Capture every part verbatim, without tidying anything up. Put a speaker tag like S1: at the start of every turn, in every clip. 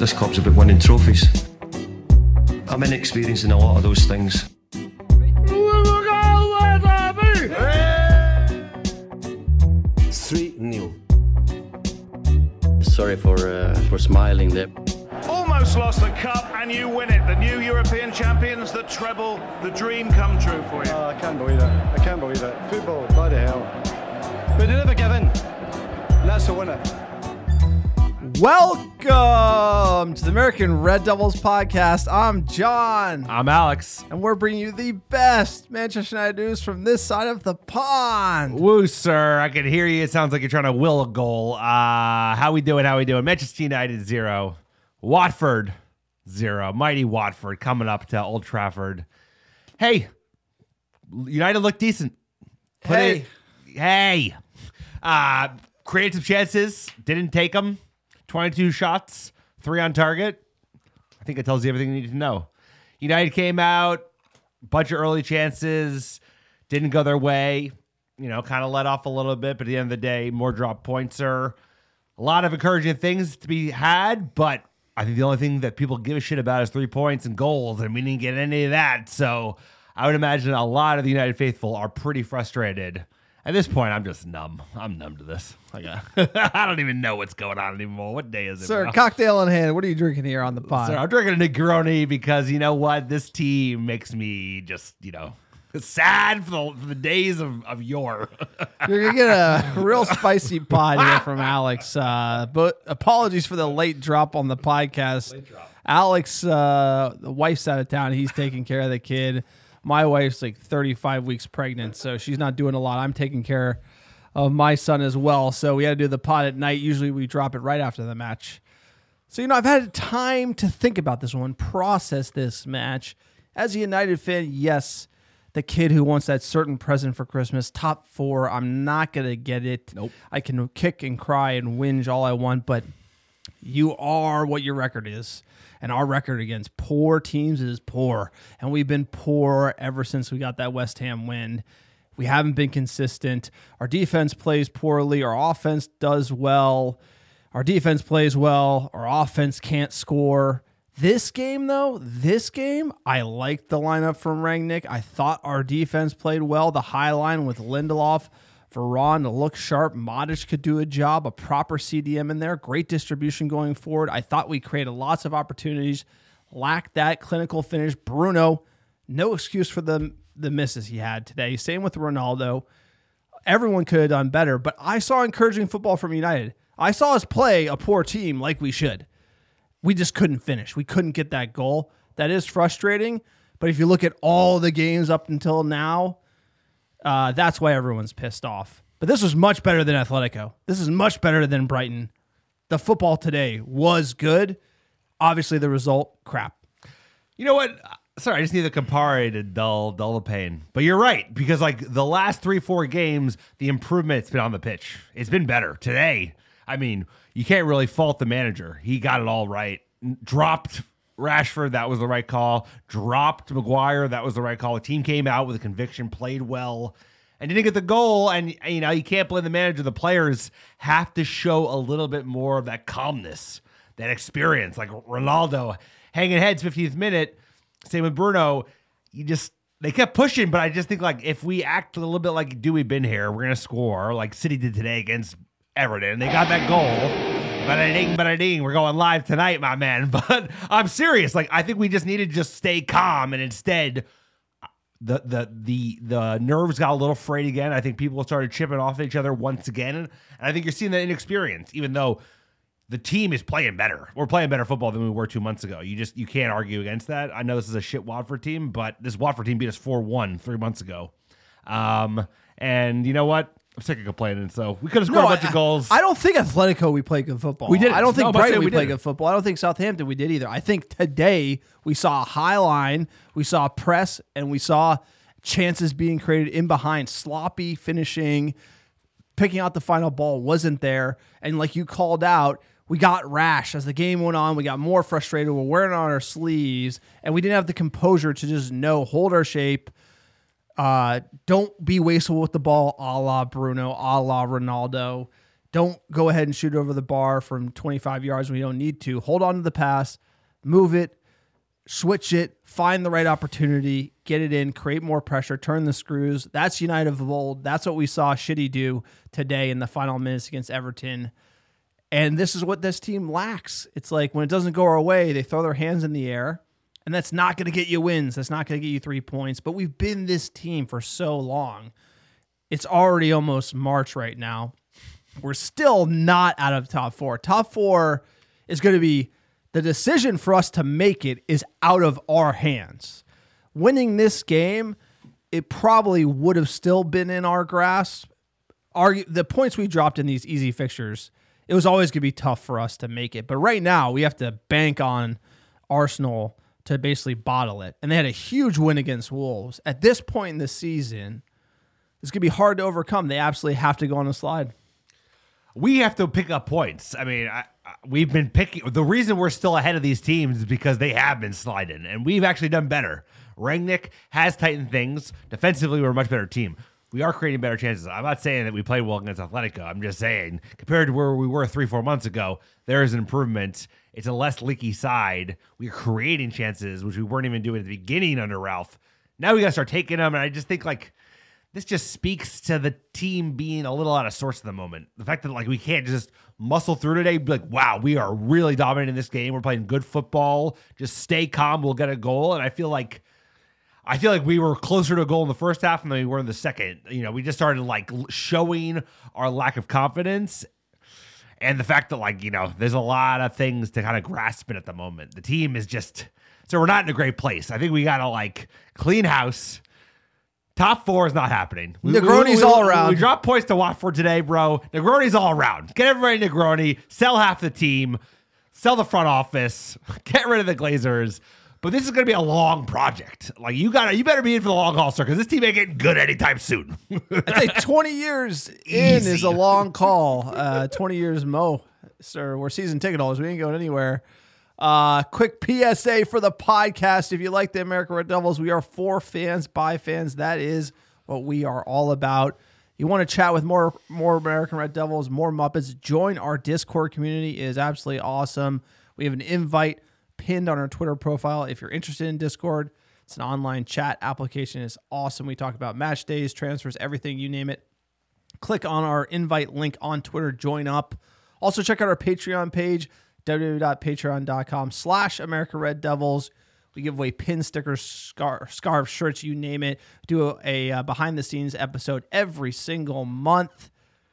S1: This club's about winning trophies. I'm inexperienced in a lot of those things.
S2: three nil.
S3: Sorry for uh, for smiling there.
S4: Almost lost the cup and you win it. The new European champions, the treble, the dream come true for you.
S5: Oh, I can't believe it. I can't believe it. Football, bloody hell. But they never give in. And that's the winner.
S6: Welcome to the American Red Devils podcast. I'm John.
S7: I'm Alex.
S6: And we're bringing you the best Manchester United news from this side of the pond.
S7: Woo, sir. I can hear you. It sounds like you're trying to will a goal. Uh, how we doing? How we doing? Manchester United, zero. Watford, zero. Mighty Watford coming up to Old Trafford. Hey, United look decent. Put
S6: hey.
S7: It, hey. Uh, created some chances. Didn't take them. twenty-two shots, three on target. I think it tells you everything you need to know. United came out, bunch of early chances, didn't go their way, you know, kind of let off a little bit, but at the end of the day, more drop points are a lot of encouraging things to be had, but I think the only thing that people give a shit about is three points and goals, and we didn't get any of that, so I would imagine a lot of the United faithful are pretty frustrated. At this point, I'm just numb. I'm numb to this. Like, uh, I don't even know what's going on anymore. What day is it,
S6: Sir,
S7: bro?
S6: cocktail in hand. What are you drinking here on the pod?
S7: Sir, I'm drinking a Negroni because, you know what? This team makes me just, you know, sad for the, for the days of, of yore.
S6: You're going to get a real spicy pod here from Alex. Uh, but apologies for the late drop on the podcast. Alex, uh, the wife's out of town. He's taking care of the kid. My wife's like thirty-five weeks pregnant, so she's not doing a lot. I'm taking care of my son as well, so we had to do the pod at night. Usually we drop it right after the match. So, you know, I've had time to think about this one, process this match. As a United fan, yes, the kid who wants that certain present for Christmas, top four, I'm not going to get it.
S7: Nope.
S6: I can kick and cry and whinge all I want, but you are what your record is. And our record against poor teams is poor. And we've been poor ever since we got that West Ham win. We haven't been consistent. Our defense plays poorly. Our offense does well. Our defense plays well. Our offense can't score. This game, though, this game, I liked the lineup from Rangnick. I thought our defense played well. The high line with Lindelof, Varane to look sharp. Modric could do a job, a proper C D M in there. Great distribution going forward. I thought we created lots of opportunities. Lacked that clinical finish. Bruno, no excuse for the, the misses he had today. Same with Ronaldo. Everyone could have done better, but I saw encouraging football from United. I saw us play a poor team like we should. We just couldn't finish. We couldn't get that goal. That is frustrating, but if you look at all the games up until now, Uh, that's why everyone's pissed off. But this was much better than Atletico. This is much better than Brighton. The football today was good. Obviously, the result, crap.
S7: You know what? Sorry, I just need the Campari to dull, dull the pain. But you're right, because like the last three, four games, the improvement's been on the pitch. It's been better. Today, I mean, you can't really fault the manager. He got it all right. Dropped Rashford, that was the right call. Dropped Maguire, that was the right call. The team came out with a conviction, played well, and didn't get the goal. And, you know, you can't blame the manager. The players have to show a little bit more of that calmness, that experience. Like Ronaldo hanging heads fifteenth minute. Same with Bruno. You just, they kept pushing, but I just think, like, if we act a little bit like Dewey been here, we're going to score like City did today against Everton. They got that goal. Ba-da-ding, ba-da-ding. We're going live tonight, my man. But I'm serious. Like, I think we just need to just stay calm, and instead, the the the the nerves got a little frayed again. I think people started chipping off each other once again, and I think you're seeing that inexperience. Even though the team is playing better, we're playing better football than we were two months ago. You just you can't argue against that. I know this is a shit Watford team, but this Watford team beat us four one three months ago. Um, and you know what? I'm sick of complaining, so we could have scored
S6: No,
S7: a bunch
S6: I,
S7: of goals.
S6: I don't think Atletico we played good football.
S7: We didn't.
S6: I don't think
S7: No, but
S6: Brighton
S7: we
S6: we played
S7: didn't.
S6: good football. I don't think Southampton we did either. I think today we saw a high line, we saw press, and we saw chances being created in behind. Sloppy finishing, picking out the final ball wasn't there. And like you called out, we got rash as the game went on. We got more frustrated. We're wearing it on our sleeves, and we didn't have the composure to just know, hold our shape. Uh, don't be wasteful with the ball, a la Bruno, a la Ronaldo. Don't go ahead and shoot over the bar from twenty-five yards when you don't need to. Hold on to the pass, move it, switch it, find the right opportunity, get it in, create more pressure, turn the screws. That's United of old. That's what we saw Shitty do today in the final minutes against Everton. And this is what this team lacks. It's like when it doesn't go our way, they throw their hands in the air, and that's not going to get you wins. That's not going to get you three points. But we've been this team for so long. It's already almost March right now. We're still not out of top four. Top four is going to be the decision for us to make it is out of our hands. Winning this game, it probably would have still been in our grasp. Our, the points we dropped in these easy fixtures, it was always going to be tough for us to make it. But right now, we have to bank on Arsenal to basically bottle it. And they had a huge win against Wolves. At this point in the season, it's going to be hard to overcome. They absolutely have to go on a slide.
S7: We have to pick up points. I mean, I, I, we've been picking. The reason we're still ahead of these teams is because they have been sliding, and we've actually done better. Rangnick has tightened things. Defensively, we're a much better team. We are creating better chances. I'm not saying that we played well against Atletico. I'm just saying, compared to where we were three, four months ago, there is an improvement. It's a less leaky side. We're creating chances, which we weren't even doing at the beginning under Ralph. Now we got to start taking them, and I just think, like, this just speaks to the team being a little out of sorts at the moment. The fact that like we can't just muscle through today, be like, wow, we are really dominating this game. We're playing good football. Just stay calm. We'll get a goal. And I feel like I feel like we were closer to a goal in the first half than we were in the second. You know, we just started like showing our lack of confidence. And the fact that like, you know, there's a lot of things to kind of grasp it at the moment. The team is just, so we're not in a great place. I think we got to like clean house. Top four is not happening. We,
S6: Negroni's
S7: we, we,
S6: all
S7: we,
S6: around.
S7: We dropped points to Watford today, bro. Negroni's all around. Get everybody Negroni. Sell half the team. Sell the front office. Get rid of the Glazers. But this is going to be a long project. Like you got, you better be in for the long haul, sir, because this team ain't getting good anytime soon.
S6: I'd say twenty years in is a long call. Uh, twenty years, Mo, sir. We're season ticket holders. We ain't going anywhere. Uh, quick P S A for the podcast. If you like the American Red Devils, we are for fans, by fans. That is what we are all about. You want to chat with more more American Red Devils, more Muppets, join our Discord community. It is absolutely awesome. We have an invite pinned on our Twitter profile. If you're interested in Discord, it's an online chat application. It's awesome. We talk about match days, transfers, everything, you name it. Click on our invite link on Twitter. Join up. Also, check out our Patreon page, www.patreon.com slash America Red Devils. We give away pin stickers, scarf, scarves, shirts, you name it. Do a, a uh, behind-the-scenes episode every single month.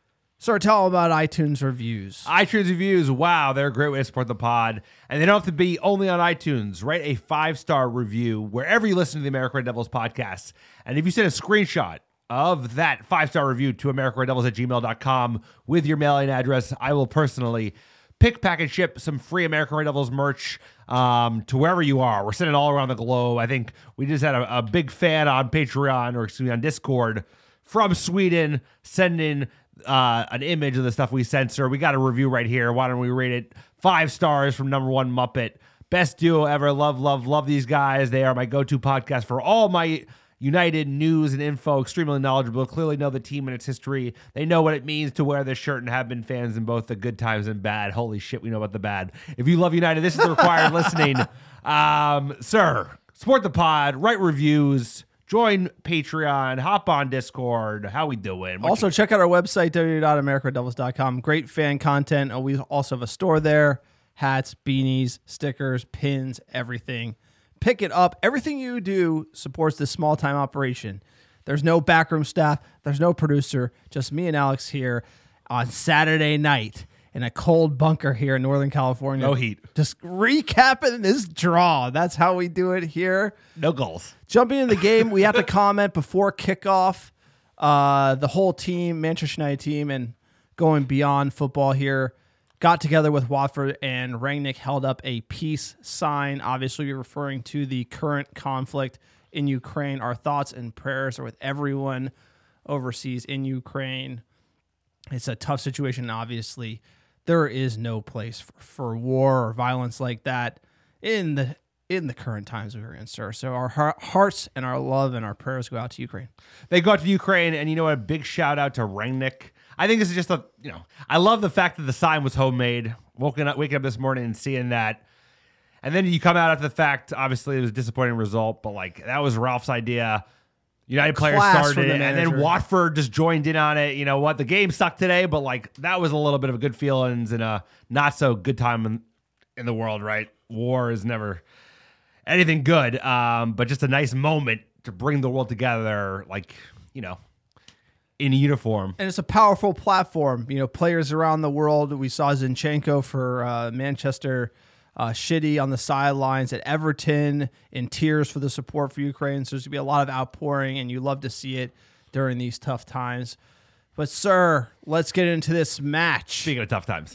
S6: So tell them about iTunes reviews.
S7: iTunes reviews, wow, they're a great way to support the pod. And they don't have to be only on iTunes. Write a five-star review wherever you listen to the America Red Devils podcast. And if you send a screenshot of that five-star review to america red devils at gmail dot com with your mailing address, I will personally pick, pack, and ship some free American Red Devils merch um, to wherever you are. We're sending it all around the globe. I think we just had a, a big fan on Patreon, or excuse me, on Discord from Sweden sending uh, an image of the stuff we censor. We got a review right here. Why don't we rate it five stars from number one Muppet? Best duo ever. Love, love, love these guys. They are my go-to podcast for all my United news and info. Extremely knowledgeable, clearly know the team and its history. They know what it means to wear this shirt and have been fans in both the good times and bad. Holy shit, we know about the bad. If you love United, this is the required listening. Um, sir, support the pod, write reviews, join Patreon, hop on Discord. How we doing? What
S6: Also,
S7: you-
S6: check out our website, w w w dot america red devils dot com. Great fan content. We also have a store there. Hats, beanies, stickers, pins, everything. Pick it up. Everything you do supports this small-time operation. There's no backroom staff. There's no producer. Just me and Alex here on Saturday night in a cold bunker here in Northern California.
S7: No heat.
S6: Just recapping this draw. That's how we do it here.
S7: No goals.
S6: Jumping into the game, we have to comment before kickoff. Uh, the whole team, Manchester United team, and going beyond football here, got together with Watford, and Rangnick held up a peace sign, obviously referring to the current conflict in Ukraine. Our thoughts and prayers are with everyone overseas in Ukraine. It's a tough situation, obviously. There is no place for, for war or violence like that in the in the current times we're in, sir. So our heart, hearts and our love and our prayers go out to Ukraine.
S7: They go out to Ukraine, and you know what? A big shout out to Rangnick. I think this is just a, you know, I love the fact that the sign was homemade. Woken up, waking up this morning and seeing that. And then you come out after the fact, obviously it was a disappointing result, but like that was Ralph's idea. United players
S6: Class
S7: started
S6: from the
S7: it, and then
S6: manager.
S7: Watford just joined in on it. You know what? The game sucked today, but like that was a little bit of a good feelings and a not so good time in, in the world, right? War is never anything good, um, but just a nice moment to bring the world together, like, you know, in uniform.
S6: And it's a powerful platform. You know, players around the world. We saw Zinchenko for uh, Manchester uh, Shitty on the sidelines at Everton in tears for the support for Ukraine. So there's going to be a lot of outpouring, and you love to see it during these tough times. But, sir, let's get into this match.
S7: Speaking of tough times.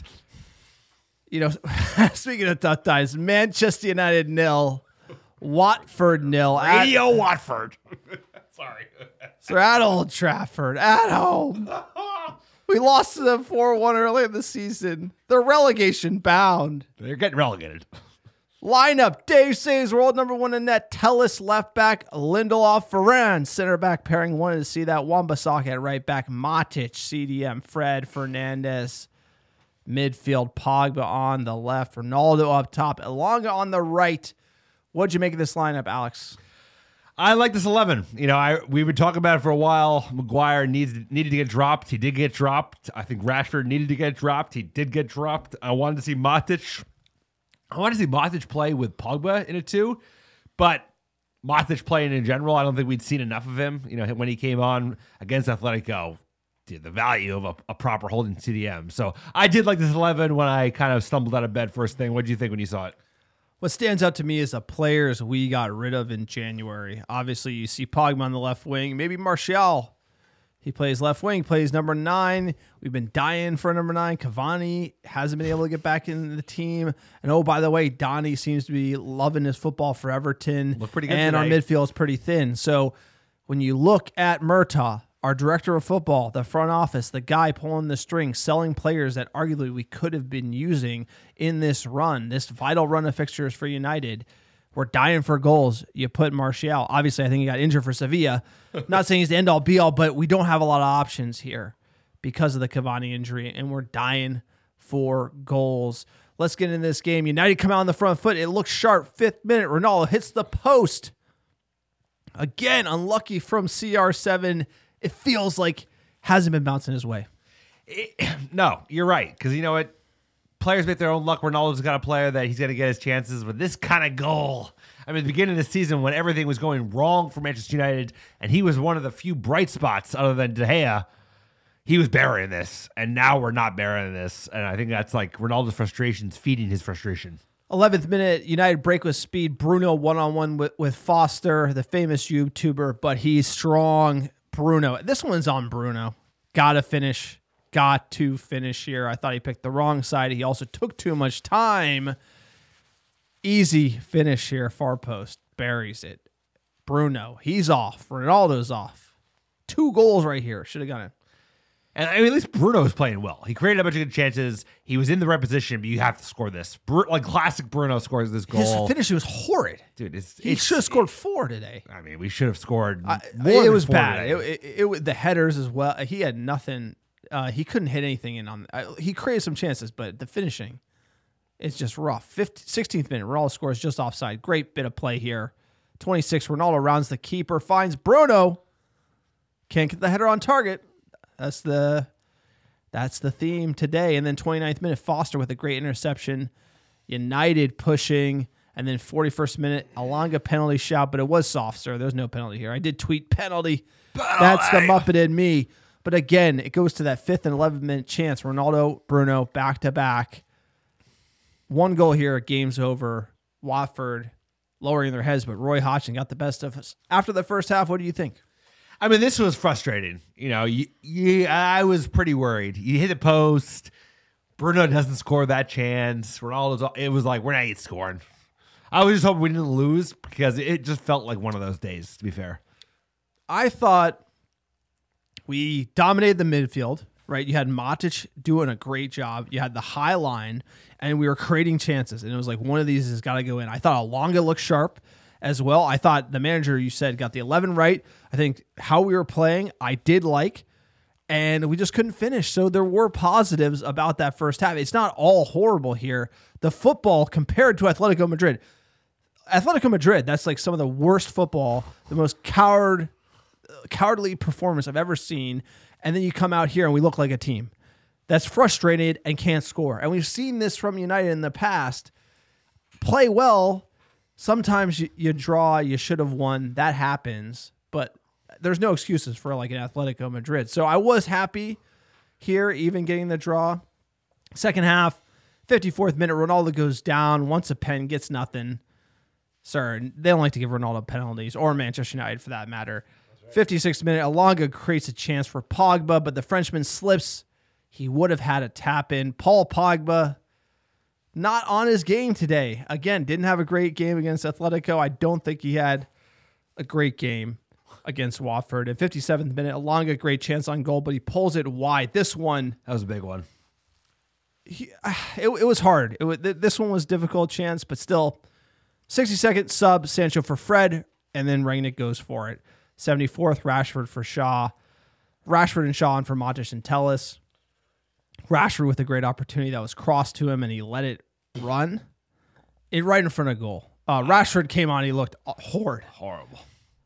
S6: You know, speaking of tough times, Manchester United nil, Watford nil. At-
S7: Radio Watford. Sorry.
S6: So they're at Old Trafford, at home. We lost to them four one early in the season. They're relegation bound.
S7: They're getting relegated.
S6: Lineup: Dave saves world number one in net. Tellis left back. Lindelof, Varane center back pairing. Wanted to see that. Wan-Bissaka at right back. Matic, C D M, Fred, Fernandez. Midfield: Pogba on the left. Ronaldo up top. Elanga on the right. What'd you make of this lineup, Alex?
S7: I like this eleven. You know, I we would talk about it for a while. Maguire needs needed to get dropped. He did get dropped. I think Rashford needed to get dropped. He did get dropped. I wanted to see Matic. I wanted to see Matic play with Pogba in it too, but Matic playing in general, I don't think we'd seen enough of him. You know, when he came on against Atletico, dude, the value of a, a proper holding C D M. So I did like this eleven when I kind of stumbled out of bed first thing. What did you think when you saw it?
S6: What stands out to me is the players we got rid of in January. Obviously, you see Pogba on the left wing. Maybe Martial. He plays left wing, plays number nine. We've been dying for number nine. Cavani hasn't been able to get back in the team. And oh, by the way, Donny seems to be loving his football for Everton.
S7: Looked pretty good
S6: and
S7: tonight.
S6: Our midfield is pretty thin. So when you look at Murtaugh, our director of football, the front office, the guy pulling the strings, selling players that arguably we could have been using in this run, this vital run of fixtures for United, we're dying for goals. You put Martial. Obviously, I think he got injured for Sevilla. Not saying he's the end-all, be-all, but we don't have a lot of options here because of the Cavani injury, and we're dying for goals. Let's get into this game. United come out on the front foot. It looks sharp. Fifth minute, Ronaldo hits the post. Again, unlucky from C R seven. It feels like hasn't been bouncing his way.
S7: It, no, you're right. Because you know what? Players make their own luck. Ronaldo's got a player that he's going to get his chances with this kind of goal. I mean, at the beginning of the season when everything was going wrong for Manchester United and he was one of the few bright spots other than De Gea, he was burying this. And now we're not burying this. And I think that's like Ronaldo's frustrations feeding his frustration.
S6: eleventh minute, United break with speed. Bruno one-on-one with, with Foster, the famous YouTuber, but he's strong. Bruno. This one's on Bruno. Gotta finish. Got to finish here. I thought he picked the wrong side. He also took too much time. Easy finish here. Far post. Buries it. Bruno. He's off. Ronaldo's off. Two goals right here. Should have got it.
S7: And I mean, at least Bruno's playing well. He created a bunch of good chances. He was in the right position, but you have to score this. Bru- like classic Bruno scores this goal.
S6: His finish was horrid.
S7: Dude, it's,
S6: He
S7: it's,
S6: should have scored four today.
S7: I mean, we should have scored
S6: I,
S7: more
S6: it
S7: than
S6: was
S7: four
S6: bad.
S7: today.
S6: It, it, it, was- the headers as well. He had nothing. Uh, he couldn't hit anything in on. Uh, he created some chances, but the finishing is just rough. fifteenth, sixteenth minute, Ronaldo scores just offside. Great bit of play here. twenty-six, Ronaldo rounds the keeper, finds Bruno. Can't get the header on target. That's the that's the theme today. And then twenty-ninth minute, Foster with a great interception. United pushing. And then forty-first minute, Elanga penalty shout, but it was soft, sir. There's no penalty here. I did tweet penalty. That's the Muppet in me. But again, it goes to that fifth and eleventh minute chance. Ronaldo, Bruno, back to back. One goal here, game's over. Watford lowering their heads, but Roy Hodgson got the best of us. After the first half, what do you think?
S7: I mean, this was frustrating. You know, you, you, I was pretty worried. You hit the post. Bruno doesn't score that chance. Ronaldo's. It was like, we're not even scoring. I was just hoping we didn't lose because it just felt like one of those days, to be fair.
S6: I thought we dominated the midfield, right? You had Matic doing a great job. You had the high line, and we were creating chances. And it was like, one of these has got to go in. I thought Elanga looked sharp as well. I thought the manager, you said, got the eleven right. I think how we were playing, I did like. and we just couldn't finish. So there were positives about that first half. It's not all horrible here. The football compared to Atletico Madrid, Atletico Madrid, that's like some of the worst football, the most coward, cowardly performance I've ever seen. And then you come out here and we look like a team that's frustrated and can't score. And we've seen this from United in the past. Play well. Sometimes you, you draw, you should have won. That happens. But there's no excuses for like an Atletico Madrid. So I was happy here, even getting the draw. Second half, fifty-fourth minute, Ronaldo goes down, wants a pen, gets nothing. Sir, they don't like to give Ronaldo penalties, or Manchester United for that matter. Right. fifty-sixth minute, Elanga creates a chance for Pogba, but the Frenchman slips. He would have had a tap in. Paul Pogba, not on his game today. Again, didn't have a great game against Atletico. I don't think he had a great game against Watford. At fifty-seventh minute, Elanga, great chance on goal, but he pulls it wide. This one,
S7: that was a big one.
S6: He, it, it was hard. It was, this one was difficult chance, but still. sixty-second sub, Sancho for Fred, and then Rangnick goes for it. seventy-fourth, Rashford for Shaw. Rashford and Shaw on for Matic and Telles. Rashford with a great opportunity that was crossed to him, and he let it run. It right in front of goal. Uh, Rashford came on, he looked horrid.
S7: Horrible.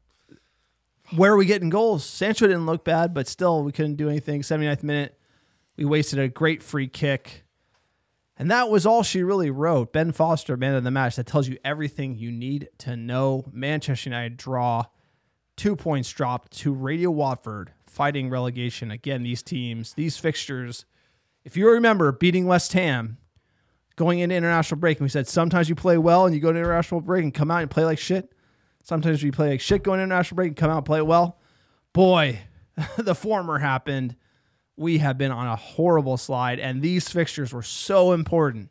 S6: Where are we getting goals? Sancho didn't look bad, but still we couldn't do anything. seventy-ninth minute, we wasted a great free kick. And that was all she really wrote. Ben Foster, man of the match. That tells you everything you need to know. Manchester United draw. Two points dropped to Radio Watford, fighting relegation. Again, these teams, these fixtures. If you remember beating West Ham, going into international break, and we said sometimes you play well and you go to international break and come out and play like shit. Sometimes you play like shit going to international break and come out and play well. Boy, the former happened. We have been on a horrible slide, and these fixtures were so important.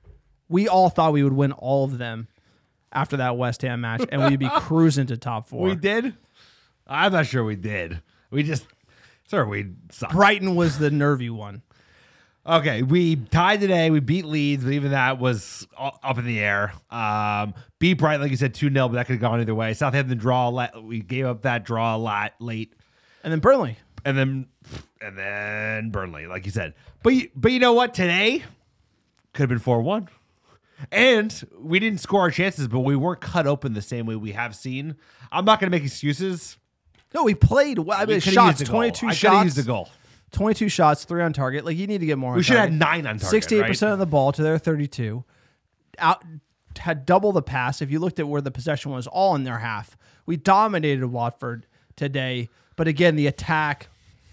S6: We all thought we would win all of them after that West Ham match, and we'd be cruising to top four.
S7: We did? I'm not sure we did. We just, sir, we sucked.
S6: Brighton was the nervy one.
S7: Okay, we tied today. We beat Leeds, but even that was up in the air. Um, beat Brighton, like you said, two nil, but that could have gone either way. Southampton draw, we gave up that draw a lot late.
S6: And then Burnley.
S7: And then and then Burnley, like you said. But you, but you know what? Today could have been four one. And we didn't score our chances, but we weren't cut open the same way we have seen. I'm not going to make excuses.
S6: No, we played well. I mean, shots, twenty-two shots.
S7: I used the goal.
S6: twenty-two shots, three on target. Like, you need to get more on
S7: We should
S6: target.
S7: have nine on target,
S6: sixty-eight percent
S7: right?
S6: of the ball to their thirty-two. Out had double the pass. If you looked at where the possession was, all in their half. We dominated Watford today. But again, the attack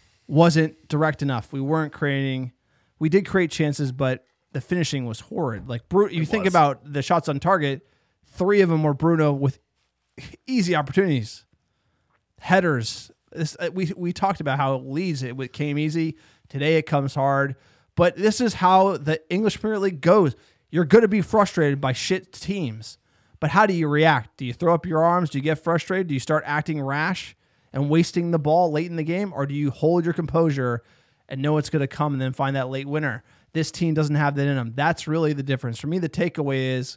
S6: wasn't direct enough. We weren't creating. We did create chances, but the finishing was horrid. Like, Bru- you think
S7: was.
S6: about the shots on target, three of them were Bruno with easy opportunities. Headers. This, uh, we we talked about how Leeds, it came easy. Today it comes hard. But this is how the English Premier League goes. You're going to be frustrated by shit teams. But how do you react? Do you throw up your arms? Do you get frustrated? Do you start acting rash and wasting the ball late in the game? Or do you hold your composure and know it's going to come and then find that late winner? This team doesn't have that in them. That's really the difference. For me, the takeaway is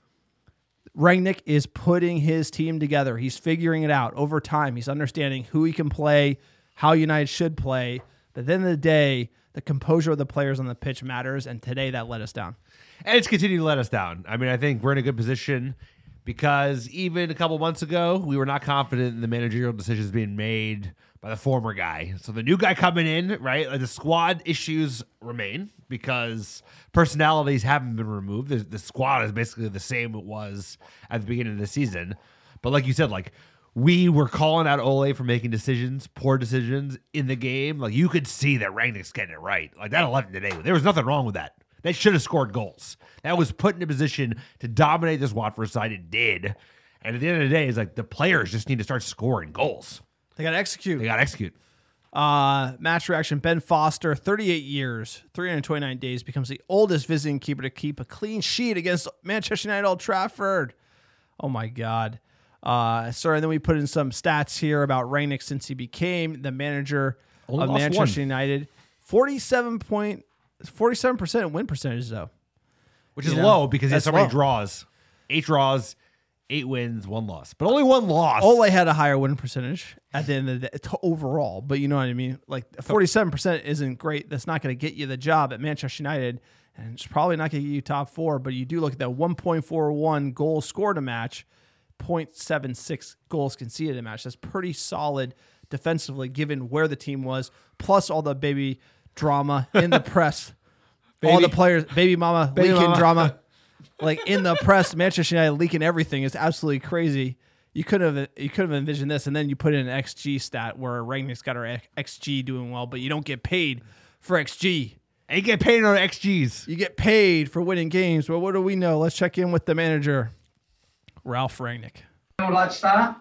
S6: Rangnick is putting his team together. He's figuring it out over time. He's understanding who he can play, how United should play. But at the end of the day, the composure of the players on the pitch matters, and today that let us down.
S7: And it's continued to let us down. I mean, I think we're in a good position because even a couple months ago, we were not confident in the managerial decisions being made by the former guy. So the new guy coming in, right? Like the squad issues remain because personalities haven't been removed. The, the squad is basically the same it was at the beginning of the season. But like you said, like we were calling out Ole for making decisions, poor decisions in the game. Like you could see that Rangnick's getting it right. Like that eleven today, there was nothing wrong with that. They should have scored goals. That was put in a position to dominate this Watford side. It did. And at the end of the day, it's like the players just need to start scoring goals.
S6: They got to execute.
S7: They got to execute.
S6: Uh, match reaction, Ben Foster, thirty-eight years, three hundred twenty-nine days, becomes the oldest visiting keeper to keep a clean sheet against Manchester United Old Trafford. Oh, my God. Uh, sorry, and then we put in some stats here about Rangnick since he became the manager
S7: Only
S6: of
S7: lost
S6: Manchester
S7: one.
S6: United. forty-seven point, forty-seven percent win percentage, though.
S7: Which is
S6: You know,
S7: low because he has
S6: that's
S7: so many
S6: low.
S7: draws. Eight draws eight wins, one loss, but only one loss.
S6: Ole had a higher win percentage at the end of the day to overall, but you know what I mean? Like forty-seven percent isn't great. That's not going to get you the job at Manchester United, and it's probably not going to get you top four, but you do look at that one point four one goals scored a match, zero point seven six goals conceded a match. That's pretty solid defensively given where the team was, plus all the baby drama in the press. All the players, baby mama,
S7: Baby
S6: leaking
S7: mama.
S6: drama. Like in the press, Manchester United leaking everything is absolutely crazy. You could have you could have envisioned this, and then you put in an X G stat where Rangnick's got our X G doing well, but you don't get paid for X G.
S7: And you get paid on X Gs.
S6: You get paid for winning games. Well, what do we know? Let's check in with the manager, Ralph Rangnick.
S2: Would like to start?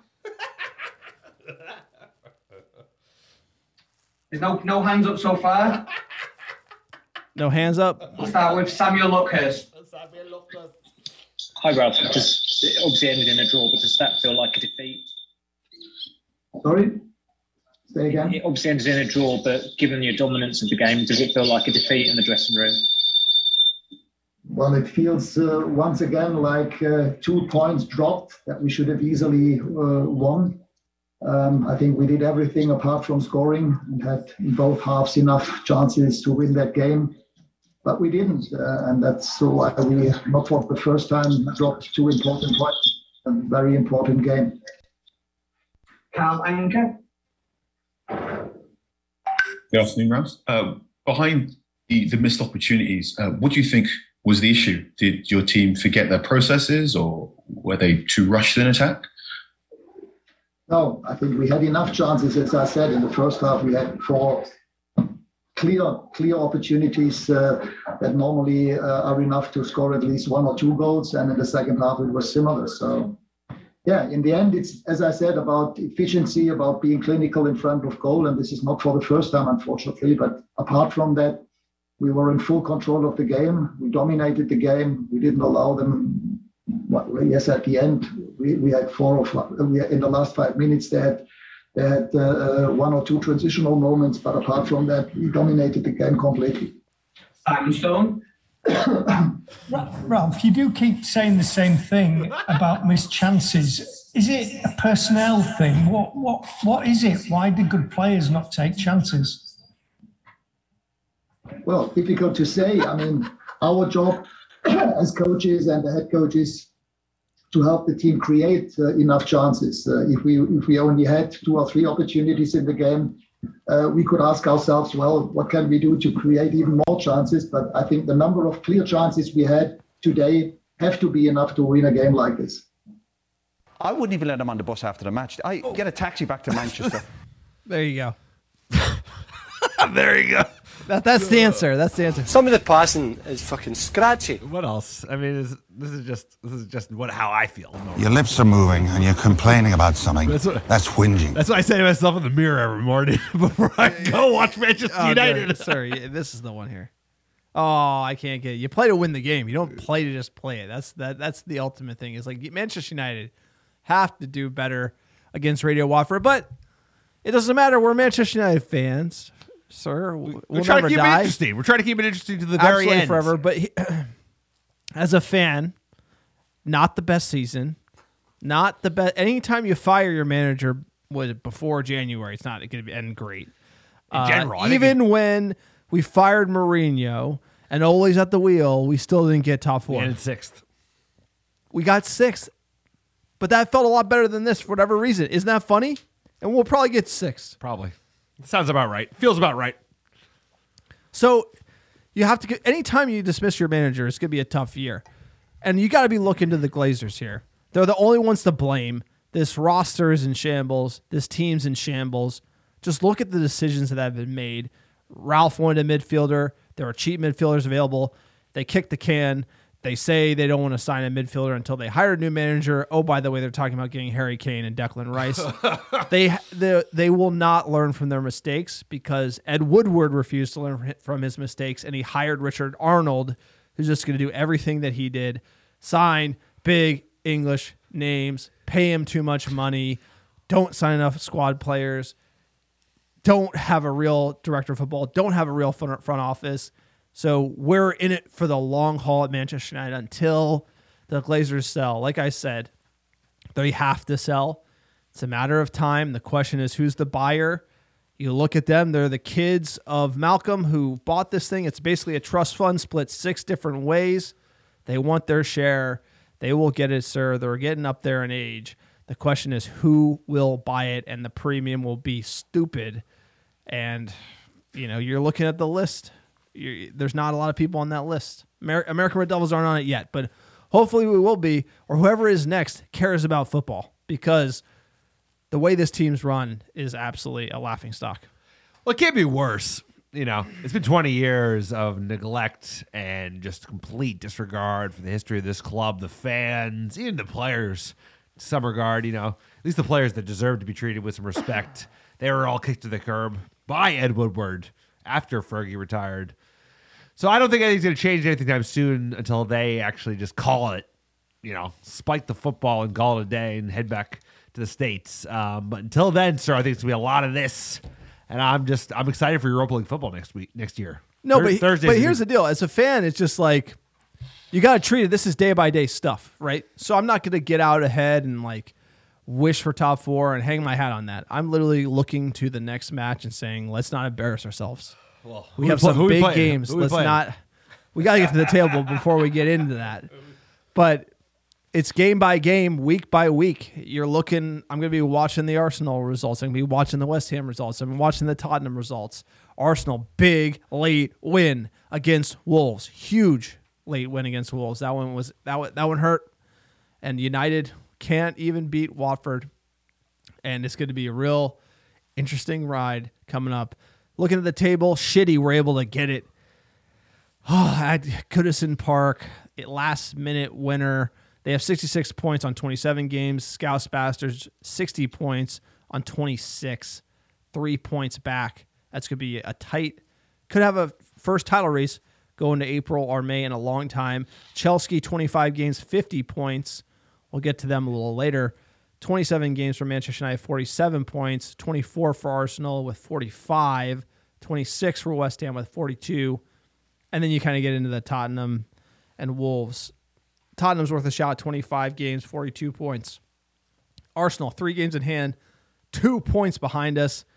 S2: There's no no hands up so far.
S6: No hands up.
S2: We'll start with Samuel Luckhurst.
S8: Hi, Ralph. Just obviously ended in a draw, but does that feel like a defeat?
S2: Sorry? Say again?
S8: It obviously ended in a draw, but given your dominance of the game, does it feel like a defeat in the dressing room?
S9: Well, it feels uh, once again like uh, two points dropped that we should have easily uh, won. Um, I think we did everything apart from scoring and had in both halves enough chances to win that game. But we didn't, uh, and that's why we, not for the first time, dropped two important points. A very important game.
S2: Carl Anker.
S10: Good afternoon, Ralph. Uh, behind the, the missed opportunities, uh, what do you think was the issue? Did your team forget their processes, or were they too rushed in attack?
S9: No, I think we had enough chances. As I said, in the first half, we had four clear clear opportunities uh, that normally uh, are enough to score at least one or two goals, and in the second half it was similar. So yeah, in the end, it's, as I said, about efficiency, about being clinical in front of goal, and this is not for the first time, unfortunately, but apart from that, we were in full control of the game. We dominated the game. We didn't allow them. Well, yes, at the end we, we had four or five, we in the last five minutes they had They had uh, one or two transitional moments, but apart from that, we dominated the game completely.
S2: Simon Stone.
S11: Ralph, you do keep saying the same thing about missed chances. Is it a personnel thing? What what what is it? Why do good players not take chances?
S9: Well, difficult to say. I mean, our job as coaches and the head coaches to help the team create uh, enough chances. Uh, if we if we only had two or three opportunities in the game, uh, we could ask ourselves, well, what can we do to create even more chances? But I think the number of clear chances we had today have to be enough to win a game like this.
S12: I wouldn't even let him on the bus after the match. I get a taxi back to Manchester.
S6: There you go.
S7: There you go.
S6: That, that's the answer. That's the answer.
S13: Some of the passing is fucking scratchy.
S7: What else? I mean, is, this is just this is just what how I feel. No.
S14: Your lips are moving and you're complaining about something. That's, what, that's whinging.
S7: That's what I say to myself in the mirror every morning before I go watch Manchester
S6: oh,
S7: United.
S6: Good. Sorry, this is the one here. Oh, I can't get it. You play to win the game. You don't play to just play it. That's that. That's the ultimate thing. Is like Manchester United have to do better against Radio Watford, but it doesn't matter. We're Manchester United fans. Sir, we'll
S7: we're trying
S6: never
S7: to keep
S6: die.
S7: it interesting. We're trying to keep it interesting to the very
S6: Absolutely
S7: end,
S6: forever. But he, as a fan, not the best season, not the best. Anytime you fire your manager, what before January, it's not going to end great.
S7: In
S6: uh,
S7: general,
S6: even it, when we fired Mourinho and Ole's at the wheel, we still didn't get top four.
S7: We ended sixth.
S6: We got sixth, but that felt a lot better than this for whatever reason. Isn't that funny? And we'll probably get sixth.
S7: Probably. Sounds about right. Feels about right.
S6: So you have to get, anytime you dismiss your manager, it's going to be a tough year. And you got to be looking to the Glazers here. They're the only ones to blame. This roster is in shambles. This team's in shambles. Just look at the decisions that have been made. Ralph wanted a midfielder. There are cheap midfielders available. They kicked the can. They say they don't want to sign a midfielder until they hire a new manager. Oh, by the way, they're talking about getting Harry Kane and Declan Rice. they, they they will not learn from their mistakes because Ed Woodward refused to learn from his mistakes, and he hired Richard Arnold, who's just going to do everything that he did. Sign big English names, pay him too much money, don't sign enough squad players, don't have a real director of football, don't have a real front office. So we're in it for the long haul at Manchester United until the Glazers sell. Like I said, They have to sell. It's a matter of time. The question is, who's the buyer? You look at them. They're the kids of Malcolm who bought this thing. It's basically a trust fund split six different ways. They want their share. They will get it, sir. They're getting up there in age. The question is, who will buy it? And the premium will be stupid. And, you know, you're looking at the list. You're, there's not a lot of people on that list. Amer- American Red Devils aren't on it yet, but hopefully we will be, or whoever is next cares about football, because the way this team's run is absolutely a laughingstock.
S7: Well, it can't be worse. You know, it's been twenty years of neglect and just complete disregard for the history of this club, the fans, even the players, in some regard, you know, at least the players that deserve to be treated with some respect. They were all kicked to the curb by Ed Woodward after Fergie retired. So I don't think anything's going to change anytime soon until they actually just call it, you know, spike the football and call it a day and head back to the States. Um, but until then, sir, I think it's going to be a lot of this. And I'm just, I'm excited for Europa League football next week, next year.
S6: No,
S7: Thur-
S6: but,
S7: Thursdays
S6: but here's the deal. As a fan, it's just like, you got to treat it. This is day by day stuff, right? So I'm not going to get out ahead and like wish for top four and hang my hat on that. I'm literally looking to the next match and saying, let's not embarrass ourselves.
S7: Well,
S6: we have
S7: play,
S6: some big
S7: playing?
S6: games.
S7: Who we
S6: Let's
S7: playing?
S6: not, we got to get to the table before we get into that. But it's game by game, week by week. You're looking, I'm going to be watching the Arsenal results. I'm going to be watching the West Ham results. I'm watching the Tottenham results. Arsenal, big late win against Wolves. Huge late win against Wolves. That one was, that one, that one hurt. And United can't even beat Watford. And it's going to be a real interesting ride coming up. Looking at the table, shitty we're able to get it. Oh, at Goodison Park, it last minute winner. They have sixty-six points on twenty-seven games. Scouse Bastards, sixty points on twenty-six. Three points back. That's going to be a tight, could have a first title race going to April or May in a long time. Chelsea, twenty-five games, fifty points. We'll get to them a little later. twenty-seven games for Manchester United, forty-seven points. twenty-four for Arsenal with forty-five. twenty-six for West Ham with forty-two. And then you kind of get into the Tottenham and Wolves. Tottenham's worth a shot, twenty-five games, forty-two points. Arsenal, three games in hand, two points behind us.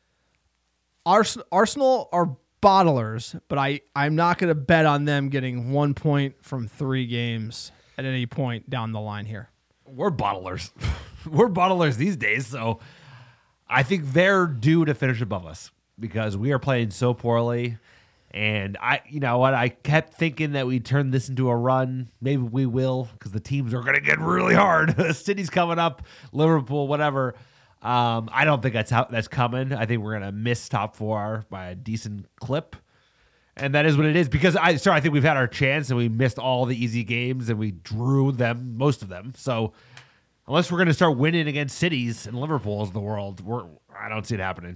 S6: Ars- Arsenal are bottlers, but I, I'm not going to bet on them getting one point from three games at any point down the line here.
S7: We're bottlers. We're bottlers these days, so I think they're due to finish above us because we are playing so poorly. And I, you know what, I kept thinking that we'd turn this into a run. Maybe we will because the teams are going to get really hard. City's coming up, Liverpool, whatever. Um, I don't think that's how that's coming. I think we're going to miss top four by a decent clip. And that is what it is because I, sorry, I think we've had our chance and we missed all the easy games and we drew them, most of them. So unless we're going to start winning against cities and Liverpools of the world, we're, I don't see it happening.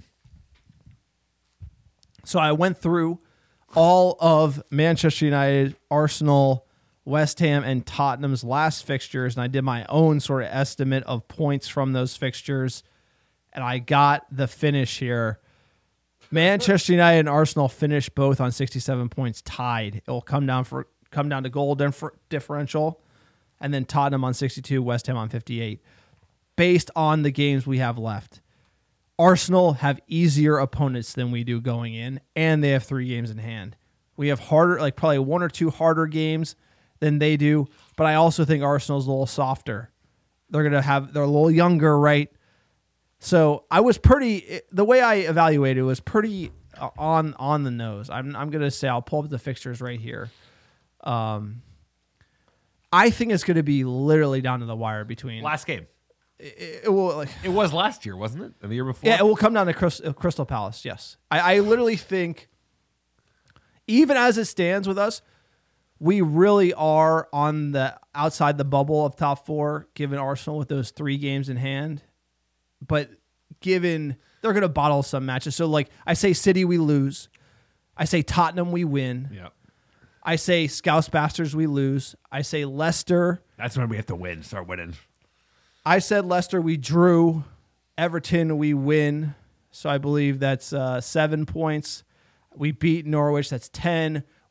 S6: So I went through all of Manchester United, Arsenal, West Ham, and Tottenham's last fixtures, and I did my own sort of estimate of points from those fixtures, and I got the finish here. Manchester United and Arsenal finished both on sixty-seven points, tied. It will come down for come down to goal differ, differential, and then Tottenham on sixty-two, West Ham on fifty-eight. Based on the games we have left, Arsenal have easier opponents than we do going in, and they have three games in hand. We have harder, like probably one or two harder games than they do, but I also think Arsenal's a little softer. They're gonna have, they're a little younger, right? So I was pretty, the way I evaluated it was pretty on on the nose. I'm I'm gonna say I'll pull up the fixtures right here. Um, I think it's gonna be literally down to the wire between
S7: last game.
S6: It, it will. Like,
S7: it was last year, wasn't it? Or the year before?
S6: Yeah, it will come down to Crystal, Crystal Palace. Yes, I, I literally think, even as it stands with us, we really are on the outside the bubble of top four. Given Arsenal with those three games in hand, but given they're going to bottle some matches, so like I say, City we lose, I say Tottenham we win.
S7: Yeah.
S6: I say Scouse Bastards we lose. I say Leicester.
S7: That's when we have to win. Start winning.
S6: I said Leicester, we drew. Everton, we win. So I believe that's uh, seven points. We beat Norwich, that's ten. We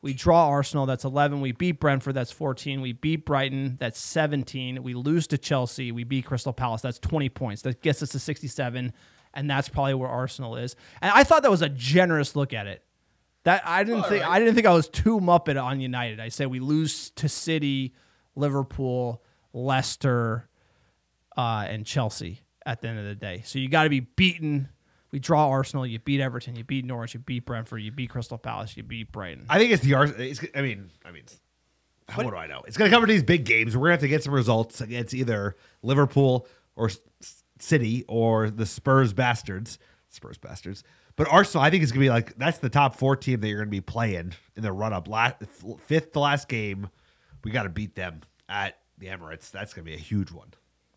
S6: We draw Arsenal, that's eleven. We beat Brentford, that's fourteen. We beat Brighton, that's seventeen. We lose to Chelsea. We beat Crystal Palace, that's twenty points. That gets us to sixty-seven, and that's probably where Arsenal is. And I thought that was a generous look at it. That I didn't All think right. I didn't think I was too muppet on United. I said we lose to City, Liverpool, Leicester, uh, and Chelsea at the end of the day. So you got to be beaten. We draw Arsenal, you beat Everton, you beat Norwich, you beat Brentford, you beat Crystal Palace, you beat Brighton.
S7: I think it's the Arsenal. I mean, I mean, what, what do I know? It's going to come to these big games. We're going to have to get some results against either Liverpool or City or the Spurs bastards. Spurs bastards. But Arsenal, I think it's going to be like, that's the top four team that you're going to be playing in the run-up. Last, fifth to last game, we got to beat them at the Emirates. That's going to be a huge one.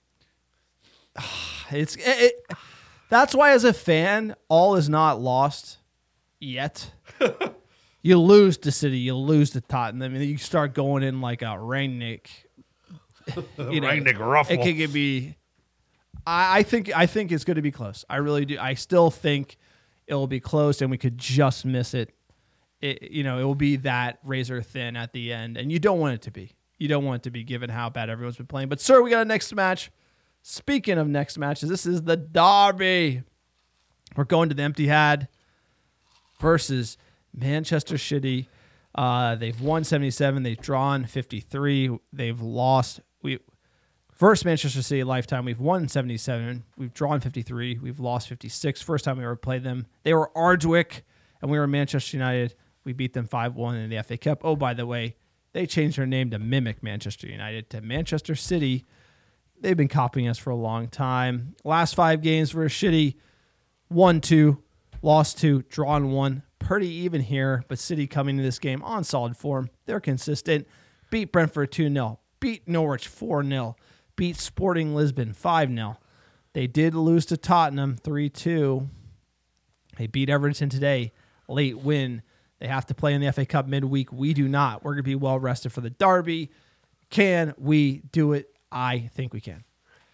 S6: It's it, it, That's why, as a fan, all is not lost yet. You lose to City, you lose to Tottenham, and you start going in like a Rangnick. You know,
S7: Rangnick ruffle.
S6: It could be. I, I think. I think it's going to be close. I really do. I still think it will be close, and we could just miss it. It, you know, it will be that razor thin at the end, and you don't want it to be. You don't want it to be, given how bad everyone's been playing. But sir, we got a next match. Speaking of next matches, this is the Derby. We're going to the Etihad versus Manchester City. Uh, they've won seventy-seven. They've drawn fifty-three. They've lost. We First Manchester City lifetime, we've won seventy-seven. We've drawn fifty-three. We've lost fifty-six. First time we ever played them. They were Ardwick, and we were Manchester United. We beat them five one in the F A Cup. Oh, by the way, they changed their name to mimic Manchester United to Manchester City. They've been copying us for a long time. Last five games were shitty. Won two, lost two, drawn one. Pretty even here, but City coming to this game on solid form. They're consistent. Beat Brentford two nil. Beat Norwich four nil. Beat Sporting Lisbon five nil. They did lose to Tottenham three two. They beat Everton today. Late win. They have to play in the F A Cup midweek. We do not. We're going to be well rested for the Derby. Can we do it? I think we can.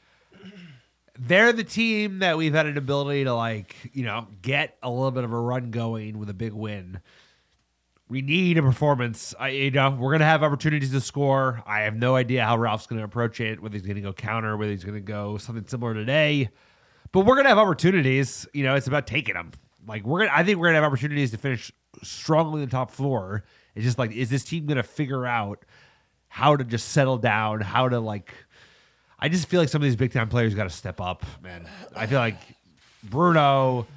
S7: They're the team that we've had an ability to, like, you know, get a little bit of a run going with a big win. We need a performance. I, you know, we're going to have opportunities to score. I have no idea how Ralph's going to approach it, whether he's going to go counter, whether he's going to go something similar today. But we're going to have opportunities. You know, it's about taking them. Like, we're gonna, I think we're going to have opportunities to finish strongly in the top four. It's just like, is this team going to figure out how to just settle down, how to, like, I just feel like some of these big-time players got to step up, man. I feel like Bruno,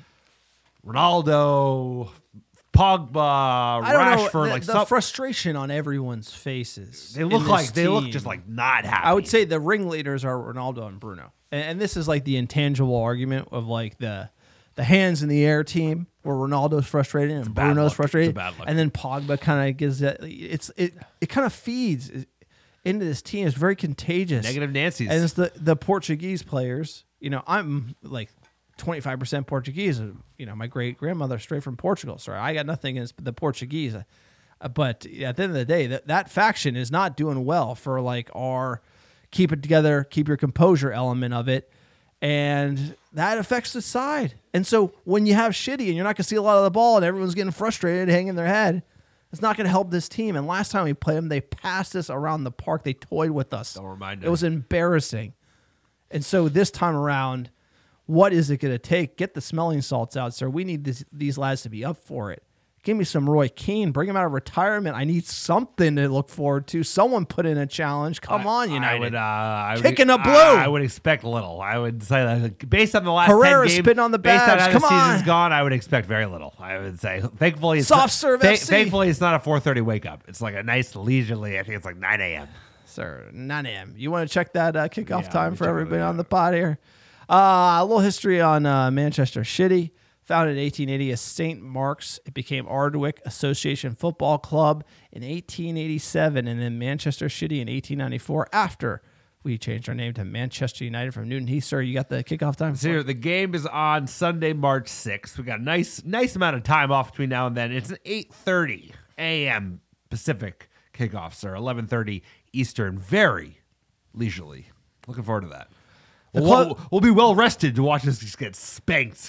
S7: Ronaldo, Pogba,
S6: I don't
S7: Rashford,
S6: know, the,
S7: like
S6: the
S7: some,
S6: frustration on everyone's faces.
S7: They look
S6: in
S7: like
S6: this
S7: they look
S6: team.
S7: just like not happy.
S6: I would say the ringleaders are Ronaldo and Bruno, and, and this is like the intangible argument of like the the hands in the air team, where Ronaldo's frustrated and Bruno's frustrated, and then Pogba kind of gives it. It's it it kind of feeds into this team. It's very contagious.
S7: Negative Nancy's.
S6: And it's the, the Portuguese players. You know, I'm like twenty-five percent Portuguese. You know, my great grandmother straight from Portugal. So I got nothing against the Portuguese. Uh, but at the end of the day, that, that faction is not doing well for like our keep it together, keep your composure element of it. And that affects the side. And so when you have shitty and you're not going to see a lot of the ball and everyone's getting frustrated, hanging their head, it's not going to help this team. And last time we played them, they passed us around the park. They toyed with us.
S7: Don't remind
S6: It was embarrassing. And so this time around, what is it going to take? Get the smelling salts out, sir. We need this, these lads to be up for it. Give me some Roy Keane. Bring him out of retirement. I need something to look forward to. Someone put in a challenge. Come
S7: I,
S6: on, United.
S7: I would, uh, I would,
S6: Kicking a blue.
S7: I, I would expect little. I would say that based on the last
S6: Herrera
S7: ten games,
S6: spitting on the
S7: based on
S6: badge.
S7: how
S6: Come
S7: the season's
S6: on.
S7: gone, I would expect very little. I would say, thankfully, it's
S6: Soft
S7: not,
S6: serve
S7: th-
S6: F C.
S7: Thankfully, it's not a four thirty wake up. It's like a nice leisurely. I think it's like nine a.m.
S6: Sir, nine a.m. You want to check that uh, kickoff
S7: Yeah,
S6: time
S7: let me
S6: for
S7: check
S6: everybody
S7: it
S6: on the pod here? Uh, a little history on uh, Manchester City. Founded in eighteen eighty as Saint Mark's. It became Ardwick Association Football Club in eighteen eighty-seven, and then Manchester City in eighteen ninety-four after we changed our name to Manchester United from Newton Heath. Sir, you got the kickoff time?
S7: So here, the game is on Sunday, March sixth. We got a nice, nice amount of time off between now and then. It's an eight thirty a.m. Pacific kickoff, sir. eleven thirty Eastern. Very leisurely. Looking forward to that. We'll,
S6: club-
S7: we'll, we'll be well rested to watch us just get spanked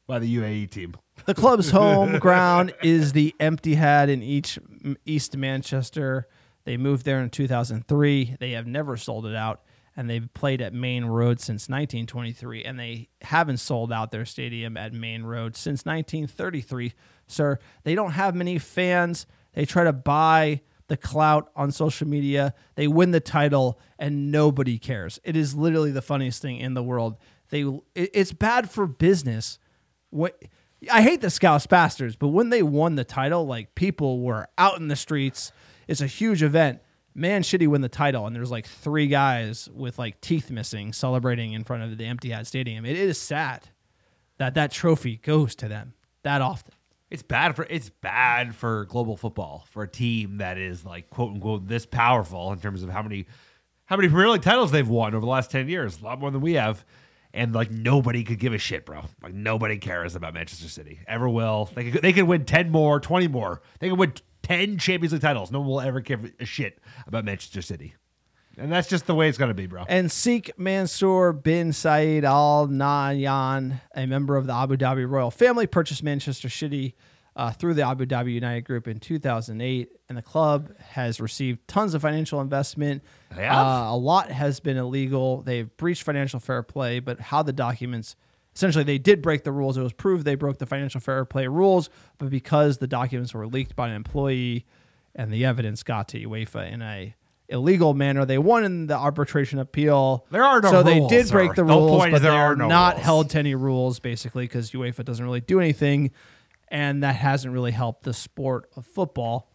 S7: by the U A E team.
S6: The club's home ground is the Empty-Head in each East Manchester. They moved there in two thousand three. They have never sold it out, and they've played at Main Road since nineteen twenty-three, and they haven't sold out their stadium at Main Road since nineteen thirty-three. Sir, they don't have many fans. They try to buy the clout on social media. They win the title, and nobody cares. It is literally the funniest thing in the world. They, it, it's bad for business. What I hate the Scouse Bastards, but when they won the title, like people were out in the streets. It's a huge event. Man Shitty win the title, and there's like three guys with like teeth missing celebrating in front of the Empty-Head Stadium. It is sad that that trophy goes to them that often.
S7: It's bad for it's bad for global football for a team that is like quote unquote this powerful in terms of how many how many Premier League titles they've won over the last ten years, a lot more than we have. And like nobody could give a shit, bro. Like nobody cares about Manchester City. Ever will. They could they could win ten more, twenty more. They could win ten Champions League titles. No one will ever give a shit about Manchester City. And that's just the way it's going to be, bro.
S6: And Sheikh Mansour bin Saeed Al Nahyan, a member of the Abu Dhabi royal family, purchased Manchester City uh, through the Abu Dhabi United Group in two thousand eight. And the club has received tons of financial investment.
S7: They have?
S6: Uh, a lot has been illegal. They've breached financial fair play, but how the documents, essentially they did break the rules. It was proved they broke the financial fair play rules, but because the documents were leaked by an employee and the evidence got to UEFA in a illegal manner, they won in the arbitration appeal.
S7: There are no
S6: so
S7: rules,
S6: they did break
S7: sir.
S6: the
S7: The whole
S6: rules,
S7: point
S6: but
S7: is there
S6: they're
S7: are no
S6: not
S7: rules.
S6: held to any rules, basically, because UEFA doesn't really do anything, and that hasn't really helped the sport of football.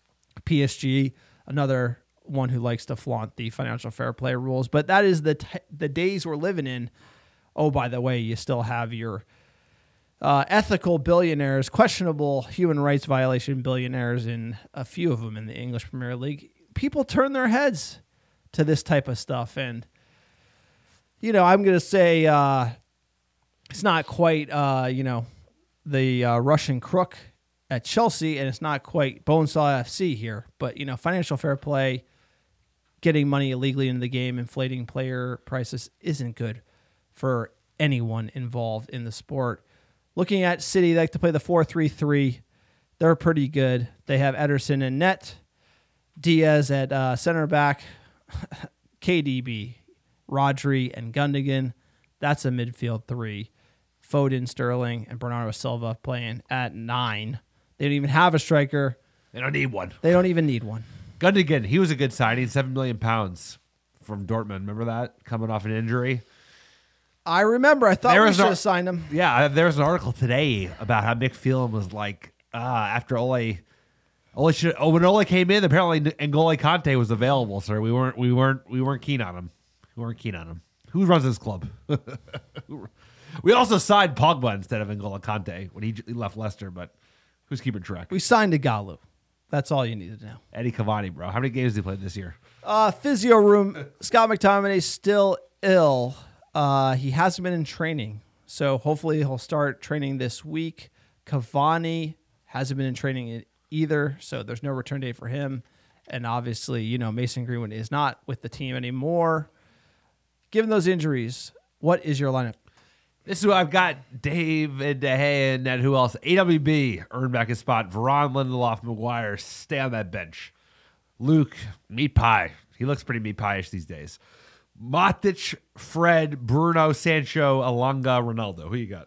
S6: P S G, another one who likes to flaunt the financial fair play rules, but that is the t- the days we're living in. Oh, by the way, you still have your uh, ethical billionaires, questionable human rights violation billionaires, in a few of them in the English Premier League. People turn their heads to this type of stuff, and you know, I'm going to say uh, it's not quite uh, you know the uh, Russian crook at Chelsea, and it's not quite Bonesaw F C here, but you know, financial fair play, getting money illegally into the game, inflating player prices isn't good for anyone involved in the sport. Looking at City, they like to play the four three three. They're pretty good. They have Ederson in net, Diaz at uh, center back, K D B, Rodri, and Gundogan. That's a midfield three. Foden, Sterling, and Bernardo Silva playing at nine. They don't even have a striker.
S7: They don't need one.
S6: They don't even need one.
S7: Gundogan, he was a good signing, seven million pounds from Dortmund. Remember that? Coming off an injury.
S6: I remember. I thought
S7: There
S6: we
S7: was
S6: should
S7: no-
S6: have signed him.
S7: Yeah, there was an article today about how Mick Phelan was like, uh, after Ole, Ole should, oh, when Ole came in, apparently N'Golo Kante was available, sir. We weren't, we weren't, we weren't keen on him. We weren't keen on him. Who runs this club? We also signed Pogba instead of N'Golo Kante when he he left Leicester, but who's keeping track?
S6: We signed a Galu. That's all you need to know.
S7: Eddie Cavani, bro. How many games did he play this year?
S6: Uh, physio room. Scott McTominay still ill. Uh, he hasn't been in training, so hopefully he'll start training this week. Cavani hasn't been in training either, so there's no return date for him. And obviously, you know, Mason Greenwood is not with the team anymore. Given those injuries, what is your lineup?
S7: This is who I've got. David De Gea and who else? A W B earned back his spot. Varane, Lindelof, Maguire, stay on that bench. Luke, meat pie. He looks pretty meat pie-ish these days. Matic, Fred, Bruno, Sancho, Alanga, Ronaldo. Who you got?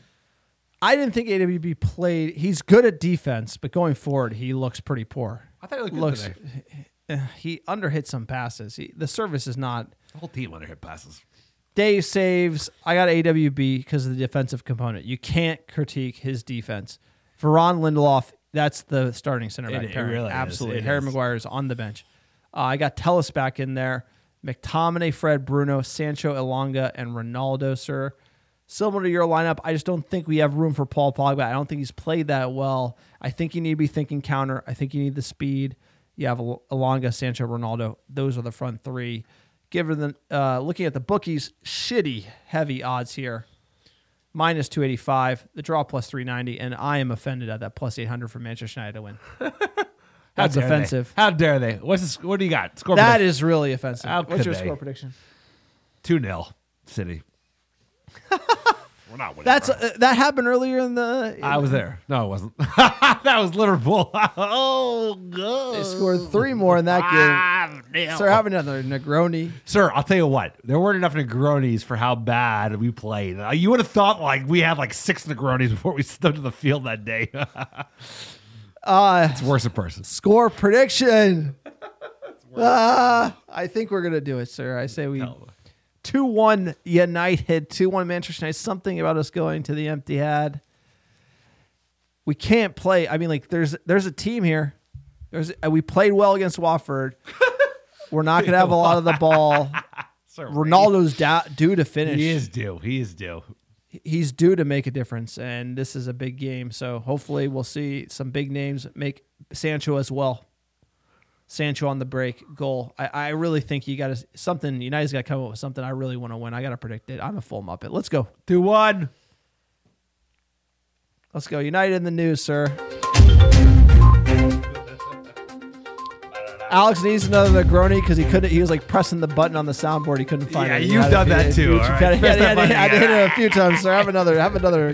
S6: I didn't think A W B played. He's good at defense, but going forward, he looks pretty poor.
S7: I thought he looked good
S6: looks,
S7: today.
S6: He underhit some passes. He, the service is not.
S7: The whole team underhit passes.
S6: Dave saves. I got A W B because of the defensive component. You can't critique his defense. Varane, Lindelof, that's the starting center back
S7: It- it
S6: pairing.
S7: really is.
S6: Absolutely.
S7: It
S6: Harry
S7: is.
S6: Maguire is on the bench. Uh, I got Tellis back in there. McTominay, Fred, Bruno, Sancho, Elanga, and Ronaldo, sir. Similar to your lineup, I just don't think we have room for Paul Pogba. I don't think he's played that well. I think you need to be thinking counter. I think you need the speed. You have El- Elanga, Sancho, Ronaldo. Those are the front three. Given the uh, looking at the bookies, shitty heavy odds here. Minus two eighty-five, the draw plus three ninety, and I am offended at that plus eight hundred for Manchester United to win. That's
S7: How dare
S6: offensive.
S7: They? How dare they? What's the, sc- what do you got? Score
S6: That
S7: prediction.
S6: is really offensive.
S7: How
S6: What's
S7: could
S6: your
S7: they?
S6: score prediction?
S7: two nil City. We're not winning.
S6: That's uh, that happened earlier in the. In
S7: I was there. No, it wasn't. That was Liverpool. Oh, God.
S6: They scored three more in that
S7: Ah,
S6: game.
S7: damn.
S6: Sir, have another Negroni.
S7: Sir, I'll tell you what. There weren't enough Negronis for how bad we played. Uh, you would have thought like we had like six Negronis before we stood to the field that day.
S6: Uh,
S7: it's worse in person.
S6: Score prediction. Uh, I think we're gonna do it, sir. I say we two one United, two one Manchester United. Something about us going to the empty head. We can't play. I mean, like there's there's a team here. There's we played well against Watford. We're not gonna have a lot of the ball.
S7: Sir,
S6: Ronaldo's da- due to finish.
S7: He is due. He is due.
S6: He's due to make a difference, and this is a big game. So hopefully we'll see some big names make Sancho as well. Sancho on the break goal. I, I really think you got to something. United's got to come up with something. I really want to win. I got to predict it. I'm a full Muppet. Let's go.
S7: two one.
S6: Let's go. United in the news, sir. Alex needs another Negroni because he couldn't. He was like pressing the button on the soundboard. He couldn't find
S7: Yeah,
S6: it. He
S7: you've
S6: had
S7: done
S6: to-
S7: that
S6: he-
S7: too,
S6: he-
S7: all right?
S6: he- he-
S7: Press
S6: he-
S7: that
S6: he-
S7: button,
S6: he- I
S7: yeah.
S6: hit it a few times, sir. Have another. Have another.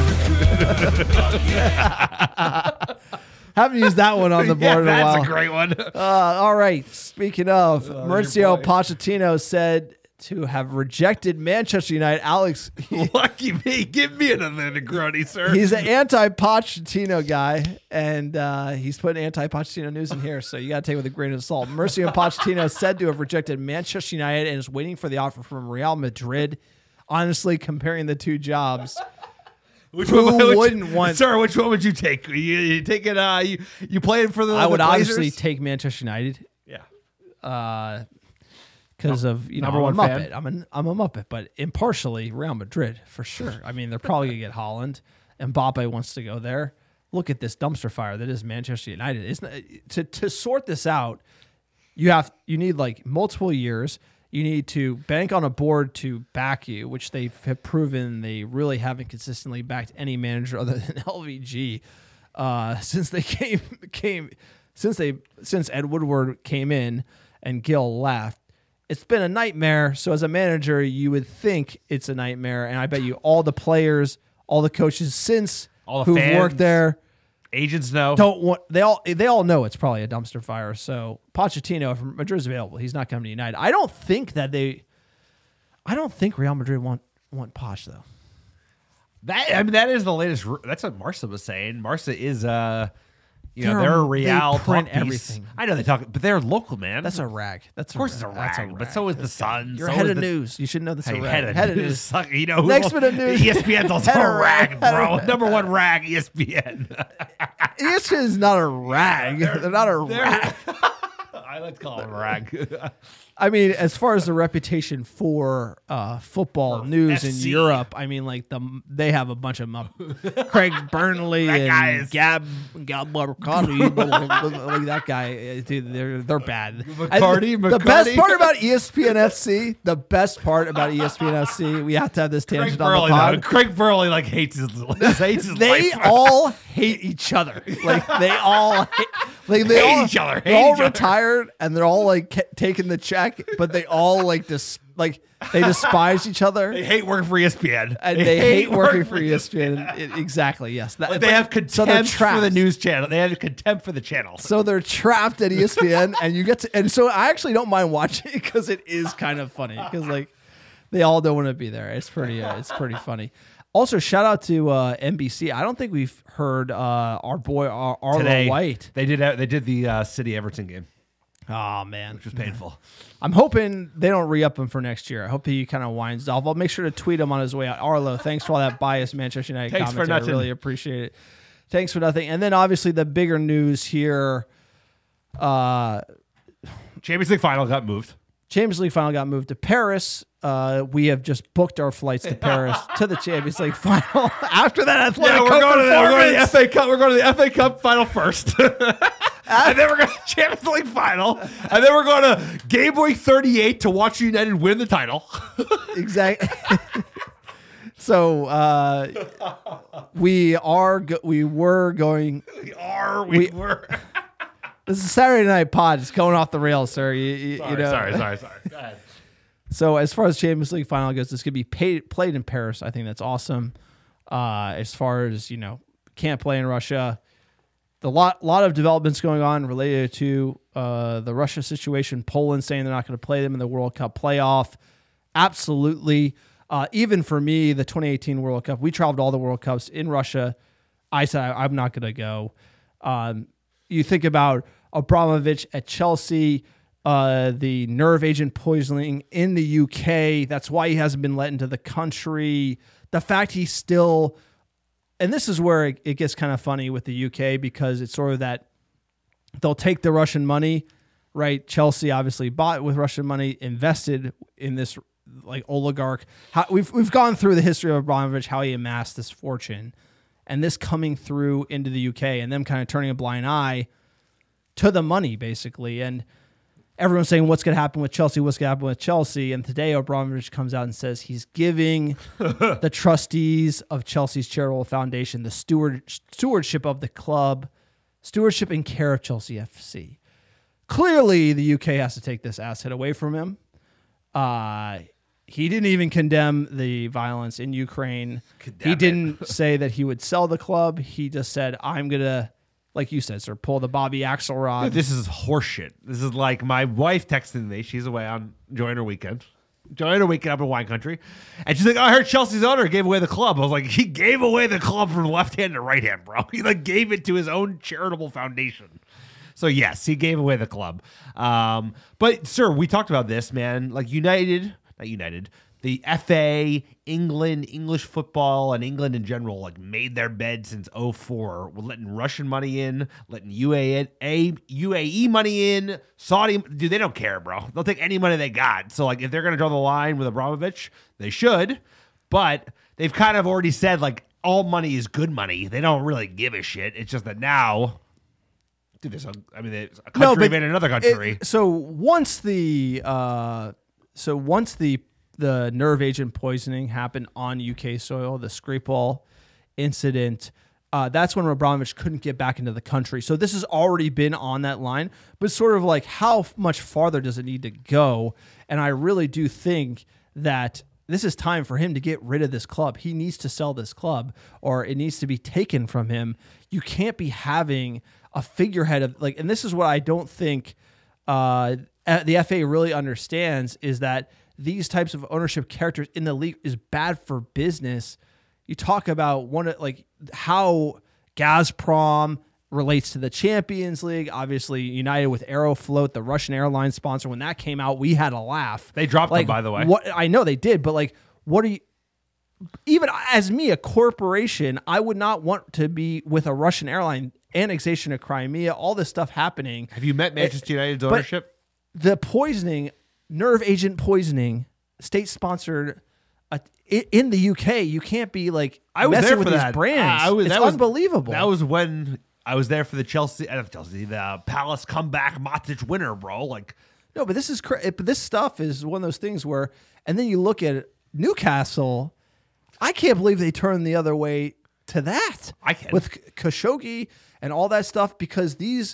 S6: Haven't used that one on the board
S7: Yeah,
S6: in a
S7: that's
S6: while.
S7: a great one.
S6: Uh, all right. Speaking of,
S7: Oh,
S6: Mauricio
S7: your boy.
S6: Pochettino said to have rejected Manchester United. Alex, he-
S7: Lucky me. Give me another Negroni, sir.
S6: he's an anti-Pochettino guy, and uh, he's putting anti-Pochettino news in here, so you got to take it with a grain of salt. Mauricio Pochettino said to have rejected Manchester United and is waiting for the offer from Real Madrid. Honestly, comparing the two jobs,
S7: Which
S6: who
S7: one, which,
S6: wouldn't want?
S7: Sir, which one would you take? You, you take it. Uh, you you playing for the?
S6: I would
S7: the Blazers?
S6: obviously take Manchester United.
S7: Yeah.
S6: Uh, because of you know
S7: Number
S6: I'm
S7: one
S6: a
S7: fan.
S6: Muppet. I'm a I'm a Muppet, but impartially Real Madrid for sure. I mean, they're probably gonna get Holland. Mbappe wants to go there. Look at this dumpster fire that is Manchester United. Isn't it, to to sort this out? You have you need like multiple years. You need to bank on a board to back you, which they have proven they really haven't consistently backed any manager other than L V G uh, since they came came since they since Ed Woodward came in and Gill left. It's been a nightmare. So as a manager, you would think it's a nightmare, and I bet you all the players, all the coaches since
S7: All the
S6: who've
S7: fans,
S6: worked there
S7: agents know.
S6: don't want they all they all know it's probably a dumpster fire. So Pochettino, if Madrid's available, he's not coming to United. I don't think that they I don't think Real Madrid want want Poch though.
S7: That I mean, that is the latest. ru- That's what Marsa was saying. Marsa is uh, you know,
S6: They're-
S7: they're a
S6: they
S7: Real
S6: print
S7: talk piece.
S6: everything.
S7: I know they talk, but they're local, man.
S6: That's a rag. That's
S7: of course it's a
S6: that's
S7: rag, but so is the Sun.
S6: You're
S7: so
S6: head
S7: is
S6: of
S7: the-
S6: news. You should know this.
S7: Hey,
S6: is a rag.
S7: head of
S6: Head of
S7: news.
S6: news.
S7: Suck- you know, who
S6: Next
S7: else-
S6: bit of news.
S7: E S P N's also
S6: Head
S7: a
S6: of
S7: rag,
S6: head
S7: bro.
S6: of-
S7: Number one rag, E S P N.
S6: E S P N is not a rag. They're, not a
S7: they're-
S6: rag.
S7: I like to call them a rag.
S6: I mean, as far as the reputation for uh, football news in
S7: F C.
S6: Europe, I mean, like the they have a bunch of them up. Craig Burnley
S7: That guy
S6: and
S7: is-
S6: Gab Gab McCarty, like that guy, uh, dude, they're they're bad.
S7: McCarty,
S6: I- the best
S7: McCarty.
S6: part about E S P N F C, the best part about E S P N F C, we have to have this
S7: Craig
S6: tangent on
S7: Burley,
S6: the
S7: though.
S6: pod.
S7: Craig Burley like hates his, hates his
S6: They
S7: life.
S6: all hate each other. Like they all hate, like they
S7: Hate
S6: all,
S7: each other,
S6: They're
S7: hate
S6: all
S7: each other.
S6: retired and they're all like ca- taking the check, but they all like dis like they despise each other.
S7: They hate working for E S P N,
S6: And they, hate working for E S P N. It- exactly. Yes. That,
S7: Like, they have contempt
S6: so they're
S7: for
S6: trapped.
S7: the news channel. They have contempt for the channel.
S6: So they're trapped at E S P N, and you get to. And so I actually don't mind watching it because it is kind of funny because like they all don't want to be there. It's pretty. Uh, it's pretty funny. Also, shout out to uh, N B C. I don't think we've heard uh, our boy Ar- Arlo
S7: Today,
S6: White.
S7: They did. They did the uh, City Everton game,
S6: Oh man,
S7: which was painful.
S6: I'm hoping they don't re-up him for next year. I hope he kind of winds off. I'll make sure to tweet him on his way out. Arlo, thanks for all that biased Manchester United
S7: Thanks for
S6: commentary. I
S7: nothing.
S6: really appreciate it. Thanks for nothing. And then obviously the bigger news here, uh,
S7: Champions League final got moved.
S6: Champions League final got moved to Paris. Uh, we have just booked our flights to Paris to the Champions League final. After that athletic
S7: Yeah, we're
S6: Cup
S7: going, to the, we're going to the
S6: performance.
S7: F A Cup. We're going to the F A Cup final first, and then we're going to the Champions League final, and then we're going to Game Week thirty-eight to watch United win the title.
S6: Exactly. So uh, we are go- we were going.
S7: We are. We,
S6: We-
S7: were.
S6: This is Saturday Night Pod. It's going off the rails, sir. You, you,
S7: Sorry,
S6: you know.
S7: sorry, sorry, sorry. Go ahead.
S6: So as far as Champions League final goes, this could be paid, played in Paris. I think that's awesome. Uh, as far as, you know, can't play in Russia. The lot lot of developments going on related to uh, the Russia situation. Poland saying they're not going to play them in the World Cup playoff. Absolutely. Uh, even for me, the twenty eighteen World Cup, we traveled all the World Cups in Russia. I said I, I'm not going to go. Um, you think about Abramovich at Chelsea, uh, the nerve agent poisoning in the U K. That's why he hasn't been let into the country. The fact he's still... And this is where it, it gets kind of funny with the U K because it's sort of that they'll take the Russian money, right? Chelsea obviously bought with Russian money, invested in this like oligarch. How, we've we've gone through the history of Abramovich, how he amassed this fortune, and this coming through into the U K and them kind of turning a blind eye to the money, basically. And everyone's saying, what's going to happen with Chelsea? What's going to happen with Chelsea? And today Abramovich comes out and says he's giving the trustees of Chelsea's charitable foundation the steward, stewardship of the club, stewardship and care of Chelsea F C. Clearly, the U K has to take this asset away from him. Uh, he didn't even condemn the violence in Ukraine.
S7: Condemn
S6: he
S7: it.
S6: didn't say that he would sell the club. He just said, I'm going to... Like you said, sir, pull the Bobby Axelrod.
S7: Dude, this is horseshit. This is like my wife texted me. She's away on enjoying her weekend. Enjoying her weekend up in wine country. And she's like, oh, I heard Chelsea's owner gave away the club. I was like, he gave away the club from left hand to right hand, bro. He like gave it to his own charitable foundation. So yes, he gave away the club. Um, but sir, we talked about this, man. Like United, not United, the F A, England, English football, and England in general, like made their bed since oh four. We're letting Russian money in, letting U A E, U A E money in, Saudi. Dude, they don't care, bro. They'll take any money they got. So, like, if they're going to draw the line with Abramovich, they should. But they've kind of already said, like, all money is good money. They don't really give a shit. It's just that now, dude, there's a, I mean, there's a country
S6: No, but
S7: invaded another country.
S6: It, so once the, uh, so once the, the nerve agent poisoning happened on U K soil, the Skripal incident, uh, that's when Abramovich couldn't get back into the country. So this has already been on that line, but sort of like how much farther does it need to go? And I really do think that this is time for him to get rid of this club. He needs to sell this club or it needs to be taken from him. You can't be having a figurehead of like, and this is what I don't think uh, the F A really understands is that these types of ownership characters in the league is bad for business. You talk about one of like how Gazprom relates to the Champions League. Obviously, United with Aeroflot, the Russian airline sponsor. When that came out, we had a laugh.
S7: They dropped
S6: like,
S7: them, by the way.
S6: What I know they did, but like, what are you? Even as me, a corporation, I would not want to be with a Russian airline. Annexation of Crimea, all this stuff happening.
S7: Have you met Manchester United's ownership?
S6: The poisoning. Nerve agent poisoning, state sponsored uh, in the U K. You can't be like
S7: I was
S6: messing
S7: there
S6: with
S7: for
S6: these
S7: that.
S6: brands.
S7: I was,
S6: it's
S7: that was,
S6: unbelievable.
S7: That was when I was there for the Chelsea, uh, Chelsea, the Palace comeback Matic winner, bro. Like,
S6: no, but this is cra- but this stuff is one of those things where, and then you look at Newcastle. I can't believe they turned the other way to that.
S7: I can
S6: with Khashoggi and all that stuff because these.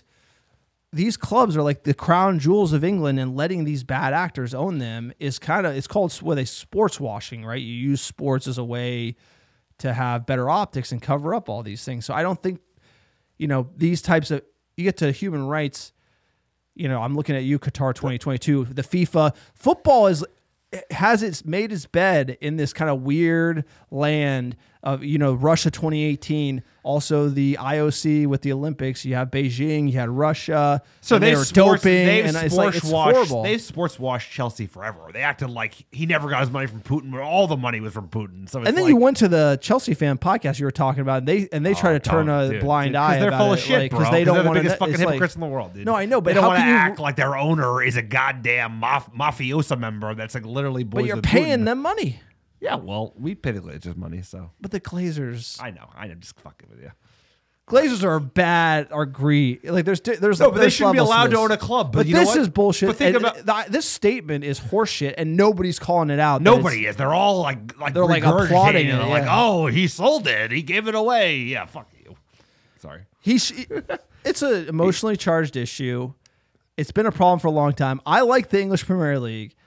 S6: These clubs are like the crown jewels of England, and letting these bad actors own them is kind of, it's called what a sports washing, right? You use sports as a way to have better optics and cover up all these things. So I don't think, you know, these types of, you get to human rights, you know, I'm looking at you, Qatar twenty twenty-two, the FIFA football is, has its made its bed in this kind of weird land of, you know, Russia twenty eighteen, also the I O C with the Olympics. You have Beijing, you had Russia.
S7: So they
S6: were
S7: sports,
S6: doping,
S7: they've
S6: and it's
S7: sports
S6: like it's
S7: washed,
S6: horrible.
S7: They've sports washed Chelsea forever. They acted like he never got his money from Putin, but all the money was from Putin. So it's
S6: and then
S7: like,
S6: you went to the Chelsea fan podcast you were talking about, and they and they try
S7: Oh,
S6: to turn
S7: no,
S6: a
S7: dude,
S6: blind
S7: dude, 'cause
S6: eye.
S7: they're
S6: about
S7: full of
S6: it,
S7: shit,
S6: like,
S7: bro.
S6: they don't
S7: they're the
S6: want
S7: biggest fucking
S6: it's
S7: hypocrites
S6: like,
S7: in the world, dude.
S6: No, I know, but
S7: they don't
S6: how
S7: want to
S6: can you-
S7: act like their owner is a goddamn maf- mafiosa member that's like literally boys
S6: But you're
S7: with
S6: paying
S7: Putin.
S6: them money.
S7: Yeah, well, we pay the Glazers money, so.
S6: But the Glazers,
S7: I know, I'm just fucking with you.
S6: Glazers are bad, are greedy. Like there's there's
S7: No, but they
S6: there's
S7: shouldn't be
S6: levels
S7: allowed to
S6: this.
S7: own a club, but
S6: But
S7: you know
S6: this
S7: what?
S6: is bullshit.
S7: But think
S6: and
S7: about-
S6: th- this statement is horseshit, and nobody's calling it out. that
S7: Nobody
S6: it's-
S7: is. They're all like, like
S6: They're, like,
S7: regurgitating
S6: applauding
S7: it.
S6: it,
S7: They're like,
S6: yeah.
S7: oh, he sold it. He gave it away. Yeah, fuck you. Sorry.
S6: He, sh- it's an emotionally charged issue. It's been a problem for a long time. I like the English Premier League,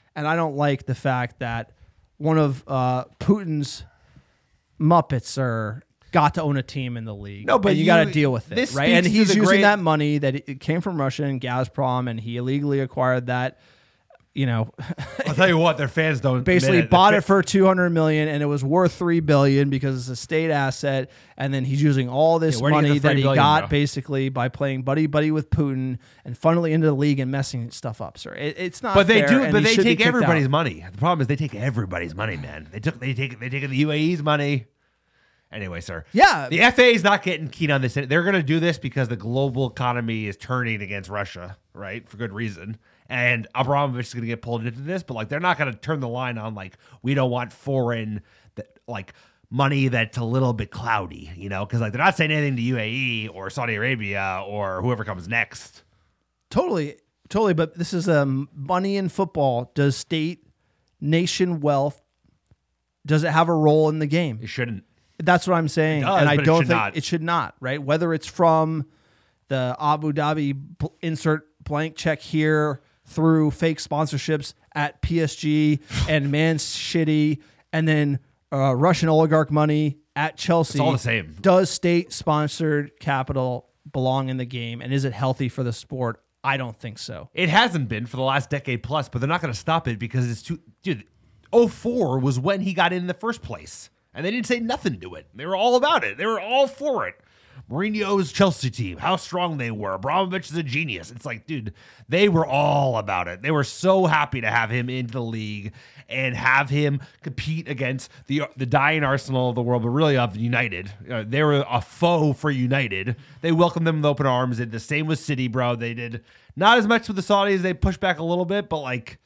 S6: and I don't like the fact that one of uh, Putin's Muppets are got to own a team in the league.
S7: No, but
S6: and you,
S7: you-
S6: got to deal with it,
S7: this
S6: right? And
S7: speaks to
S6: he's
S7: the
S6: using
S7: great-
S6: that money that it came from Russia and Gazprom, and he illegally acquired that. You know,
S7: I'll tell you what, their fans don't
S6: basically
S7: admit it.
S6: bought
S7: The
S6: it for two hundred million dollars and it was worth three billion dollars because it's a state asset, and then he's using all this
S7: Yeah, where do you get
S6: money
S7: the
S6: that he
S7: three billion dollars,
S6: got
S7: bro?
S6: basically by playing buddy buddy with Putin and funneling into the league and messing stuff up, sir. It, it's not
S7: But they
S6: fair,
S7: do.
S6: and
S7: But
S6: he
S7: they
S6: should be
S7: take
S6: kicked
S7: everybody's
S6: out.
S7: money. The problem is they take everybody's money, man. They took. They take. They take the U A E's money. Anyway, sir.
S6: Yeah.
S7: The F A is not getting keen on this. They're going to do this because the global economy is turning against Russia, right? For good reason. And Abramovich is going to get pulled into this, but like they're not going to turn the line on like we don't want foreign that like money that's a little bit cloudy, you know, because like they're not saying anything to U A E or Saudi Arabia or whoever comes next.
S6: Totally, totally. But this is um, money in football. Does state, nation wealth, does it have a role in the game?
S7: It shouldn't.
S6: That's what I'm saying,
S7: It does,
S6: and I
S7: but it
S6: don't
S7: should
S6: think
S7: not.
S6: it should not. Right? Whether it's from the Abu Dhabi bl- insert blank check here through fake sponsorships at P S G and Man Shitty, and then uh, Russian oligarch money at Chelsea.
S7: It's all the same.
S6: Does state-sponsored capital belong in the game, and is it healthy for the sport? I don't think so.
S7: It hasn't been for the last decade plus, but they're not going to stop it because it's too. Dude, oh four was when he got in the first place, and they didn't say nothing to it. They were all about it. They were all for it. Mourinho's Chelsea team, how strong they were. Abramovich is a genius. It's like, dude, they were all about it. They were so happy to have him into the league and have him compete against the the dying Arsenal of the world, but really of United. Uh, they were a foe for United. They welcomed them with open arms. They did the same with City, bro. They did not as much with the Saudis. They pushed back a little bit, but like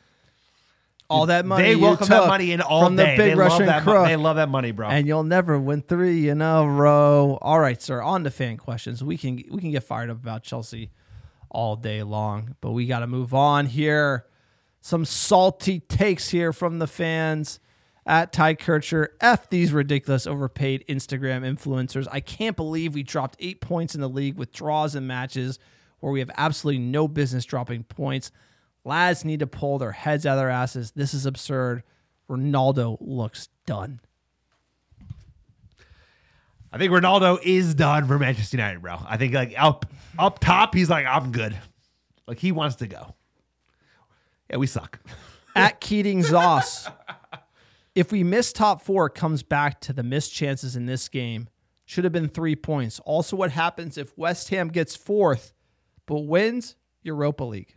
S6: all that money
S7: they
S6: you
S7: welcome that
S6: took
S7: money in all
S6: from the
S7: day.
S6: big
S7: they
S6: Russian
S7: love that. mo-
S6: crook.
S7: They love that money, bro.
S6: And you'll never win three in a row. All right, sir. On to fan questions. We can we can get fired up about Chelsea all day long, but we got to move on here. Some salty takes here from the fans at Ty Kircher. F these ridiculous overpaid Instagram influencers. I can't believe we dropped eight points in the league with draws and matches where we have absolutely no business dropping points. Lads need to pull their heads out of their asses. This is absurd. Ronaldo looks done.
S7: I think Ronaldo is done for Manchester United, bro. I think like up up top, he's like, I'm good. Like he wants to go. Yeah, we suck.
S6: At Keating Zoss, if we miss top four, it comes back to the missed chances in this game. Should have been three points. Also, what happens if West Ham gets fourth but wins Europa League?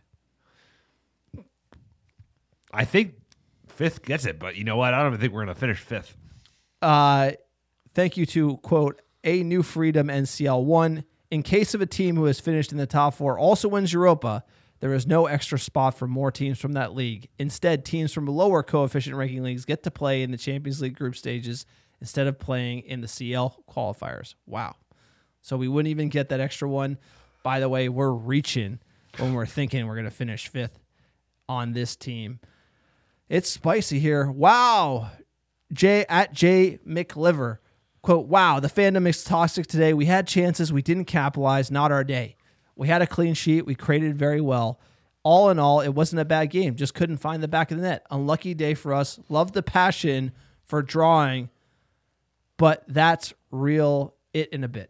S7: I think fifth gets it, but you know what? I don't even think we're going to finish fifth.
S6: Uh, thank you to, quote, A New Freedom N C L one. In case of a team who has finished in the top four also wins Europa, there is no extra spot for more teams from that league. Instead, teams from lower coefficient ranking leagues get to play in the Champions League group stages instead of playing in the C L qualifiers. Wow. So we wouldn't even get that extra one. By the way, we're reaching when we're thinking we're going to finish fifth on this team. It's spicy here. Wow. J at J McLiver. Quote, wow, the fandom is toxic today. We had chances. We didn't capitalize. Not our day. We had a clean sheet. We created very well. All in all, it wasn't a bad game. Just couldn't find the back of the net. Unlucky day for us. Love the passion for drawing, but that's real it in a bit.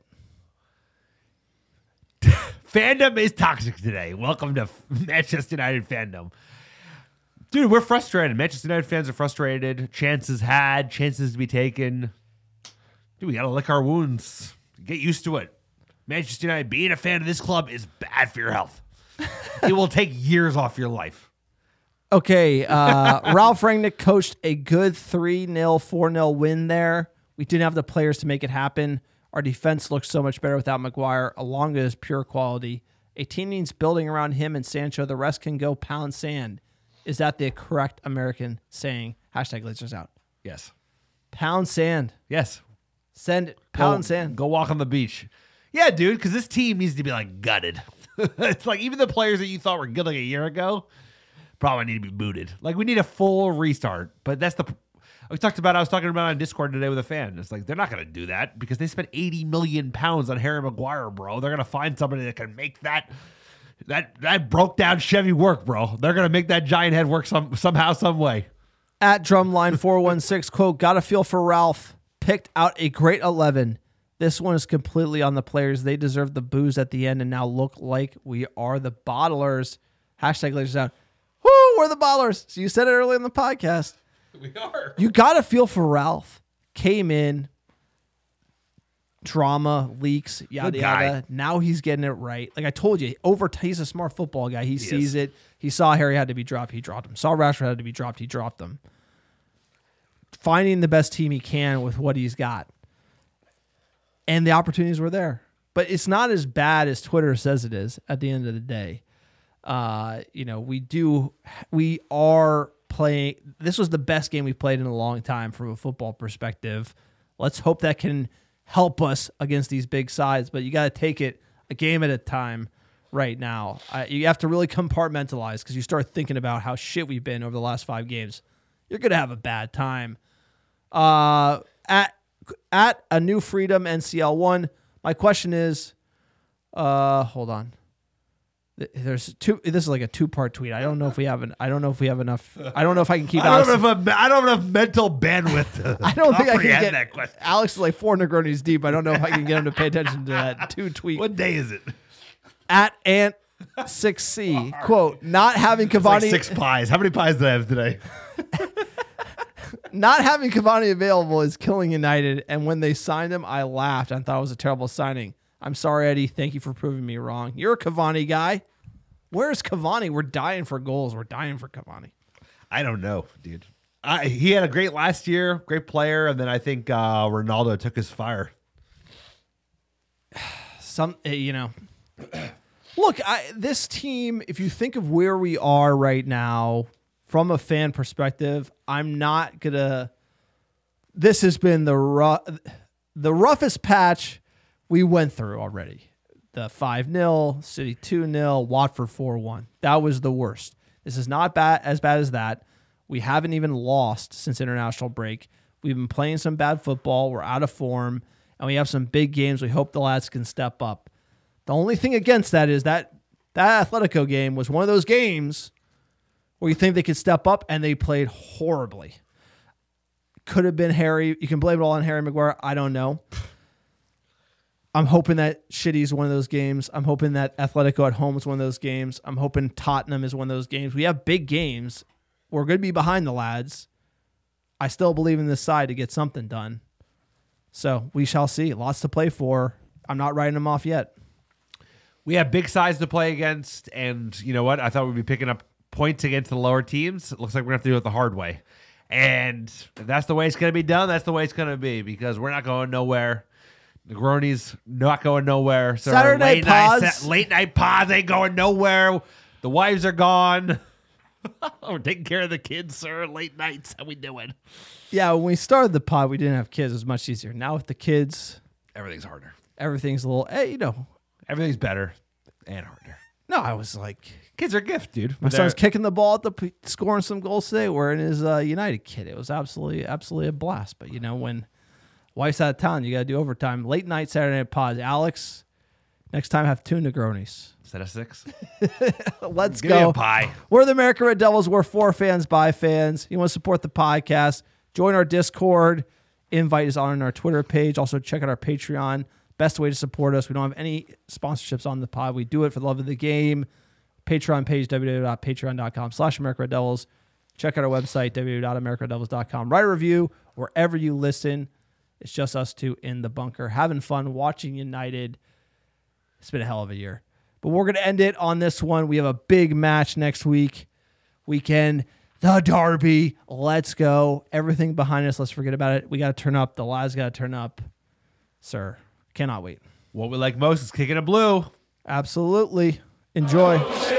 S7: Fandom is toxic today. Welcome to Manchester United fandom. Dude, we're frustrated. Manchester United fans are frustrated. Chances had, chances to be taken. Dude, we got to lick our wounds. Get used to it. Manchester United, being a fan of this club is bad for your health. It will take years off your life.
S6: Okay, uh, Ralph Rangnick coached a good three nil, four nil win there. We didn't have the players to make it happen. Our defense looks so much better without Maguire, along with his pure quality. A team needs building around him and Sancho. The rest can go pound sand. Is that the correct American saying? Hashtag Glazers out.
S7: Yes.
S6: Pound sand.
S7: Yes.
S6: Send it. Pound
S7: go,
S6: sand.
S7: Go walk on the beach. Yeah, dude, because this team needs to be like gutted. It's like even the players that you thought were good like a year ago probably need to be booted. Like we need a full restart. But that's the we talked about. I was talking about on Discord today with a fan. It's like they're not going to do that because they spent eighty million pounds on Harry Maguire, bro. They're going to find somebody that can make that that that broke down Chevy work, bro. They're gonna make that giant head work some somehow, some way.
S6: At Drumline four one six, quote, got a feel for Ralph. Picked out a great eleven. This one is completely on the players. They deserve the booze at the end and now look like we are the bottlers. Hashtag Lakers out. Woo, we're the bottlers. So you said it earlier in the podcast.
S7: We are.
S6: You got a feel for Ralph. Came in, drama, leaks, yada,
S7: Good guy.
S6: yada. Now he's getting it right. Like I told you, over he's a smart football guy. He,
S7: He
S6: sees
S7: is.
S6: it. He saw Harry had to be dropped. He dropped him. Saw Rashford had to be dropped. He dropped him. Finding the best team he can with what he's got. And the opportunities were there. But it's not as bad as Twitter says it is at the end of the day. Uh, you know, we do, we are playing. This was the best game we've played in a long time from a football perspective. Let's hope that can help us against these big sides, but you got to take it a game at a time right now. Uh, you have to really compartmentalize because you start thinking about how shit we've been over the last five games. You're going to have a bad time. Uh, at, at a new freedom N C L one, my question is, uh, hold on. There's two. This is like a two-part tweet. I don't know if we have an. I don't know if we have enough. I don't know if I can keep.
S7: I don't
S6: Alex,
S7: know if I don't have enough mental bandwidth to
S6: I don't think I can
S7: comprehend
S6: get.
S7: that question.
S6: Alex is like four Negronis deep. I don't know if I can get him to pay attention to that two tweet.
S7: What day is it?
S6: At Ant six C quote not having
S7: It's
S6: Cavani
S7: like six pies. How many pies did I have today?
S6: not having Cavani available is killing United. And when they signed him, I laughed and thought it was a terrible signing. I'm sorry, Eddie. Thank you for proving me wrong. You're a Cavani guy. Where's Cavani? We're dying for goals. We're dying for Cavani.
S7: I don't know, dude. I, he had a great last year, great player, and then I think uh, Ronaldo took his fire.
S6: Some, uh, you know, look, I, this team, if you think of where we are right now from a fan perspective, I'm not going to, this has been the rough, the roughest patch we went through already. The five nil, City two nil, Watford four one. That was the worst. This is not bad as bad as that. We haven't even lost since international break. We've been playing some bad football. We're out of form, and we have some big games. We hope the lads can step up. The only thing against that is that that Atletico game was one of those games where you think they could step up, and they played horribly. Could have been Harry. You can blame it all on Harry Maguire. I don't know. I'm hoping that Shitty is one of those games. I'm hoping that Atletico at home is one of those games. I'm hoping Tottenham is one of those games. We have big games. We're going to be behind the lads. I still believe in this side to get something done. So we shall see. Lots to play for. I'm not writing them off yet.
S7: We have big sides to play against, and you know what? I thought we'd be picking up points against the lower teams. It looks like we're going to have to do it the hard way. And if that's the way it's going to be done, that's the way it's going to be, because we're not going nowhere. Negroni's not going nowhere. So
S6: Saturday
S7: late
S6: pods.
S7: night, late night pods ain't going nowhere. The wives are gone. We're taking care of the kids, sir. Late nights. How we doing?
S6: Yeah, when we started the pod, we didn't have kids. It was much easier. Now with the kids,
S7: everything's harder.
S6: Everything's a little, hey, you know.
S7: Everything's better and harder.
S6: No, I was like,
S7: kids are a gift, dude.
S6: my son's kicking the ball at the p- scoring some goals today. Wearing his uh, United kit. It was absolutely, absolutely a blast. But you know, when wife's out of town, you got to do overtime. Late night Saturday night pods. Alex, next time have two Negronis
S7: instead of six.
S6: Let's
S7: Give
S6: go.
S7: me a pie.
S6: We're the American Red Devils. We're for fans by fans. You want to support the podcast? Join our Discord. Invite is on our Twitter page. Also check out our Patreon. Best way to support us. We don't have any sponsorships on the pod. We do it for the love of the game. Patreon page, www.patreon.com slash American Red Devils. Check out our website, w w w dot american red devils dot com. Write a review wherever you listen. It's just us two in the bunker, having fun, watching United. It's been a hell of a year. But we're going to end it on this one. We have a big match next week. Weekend, the Derby. Let's go. Everything behind us, let's forget about it. We got to turn up. The lads got to turn up. Sir, cannot wait.
S7: What we like most is kicking a blue.
S6: Absolutely. Enjoy.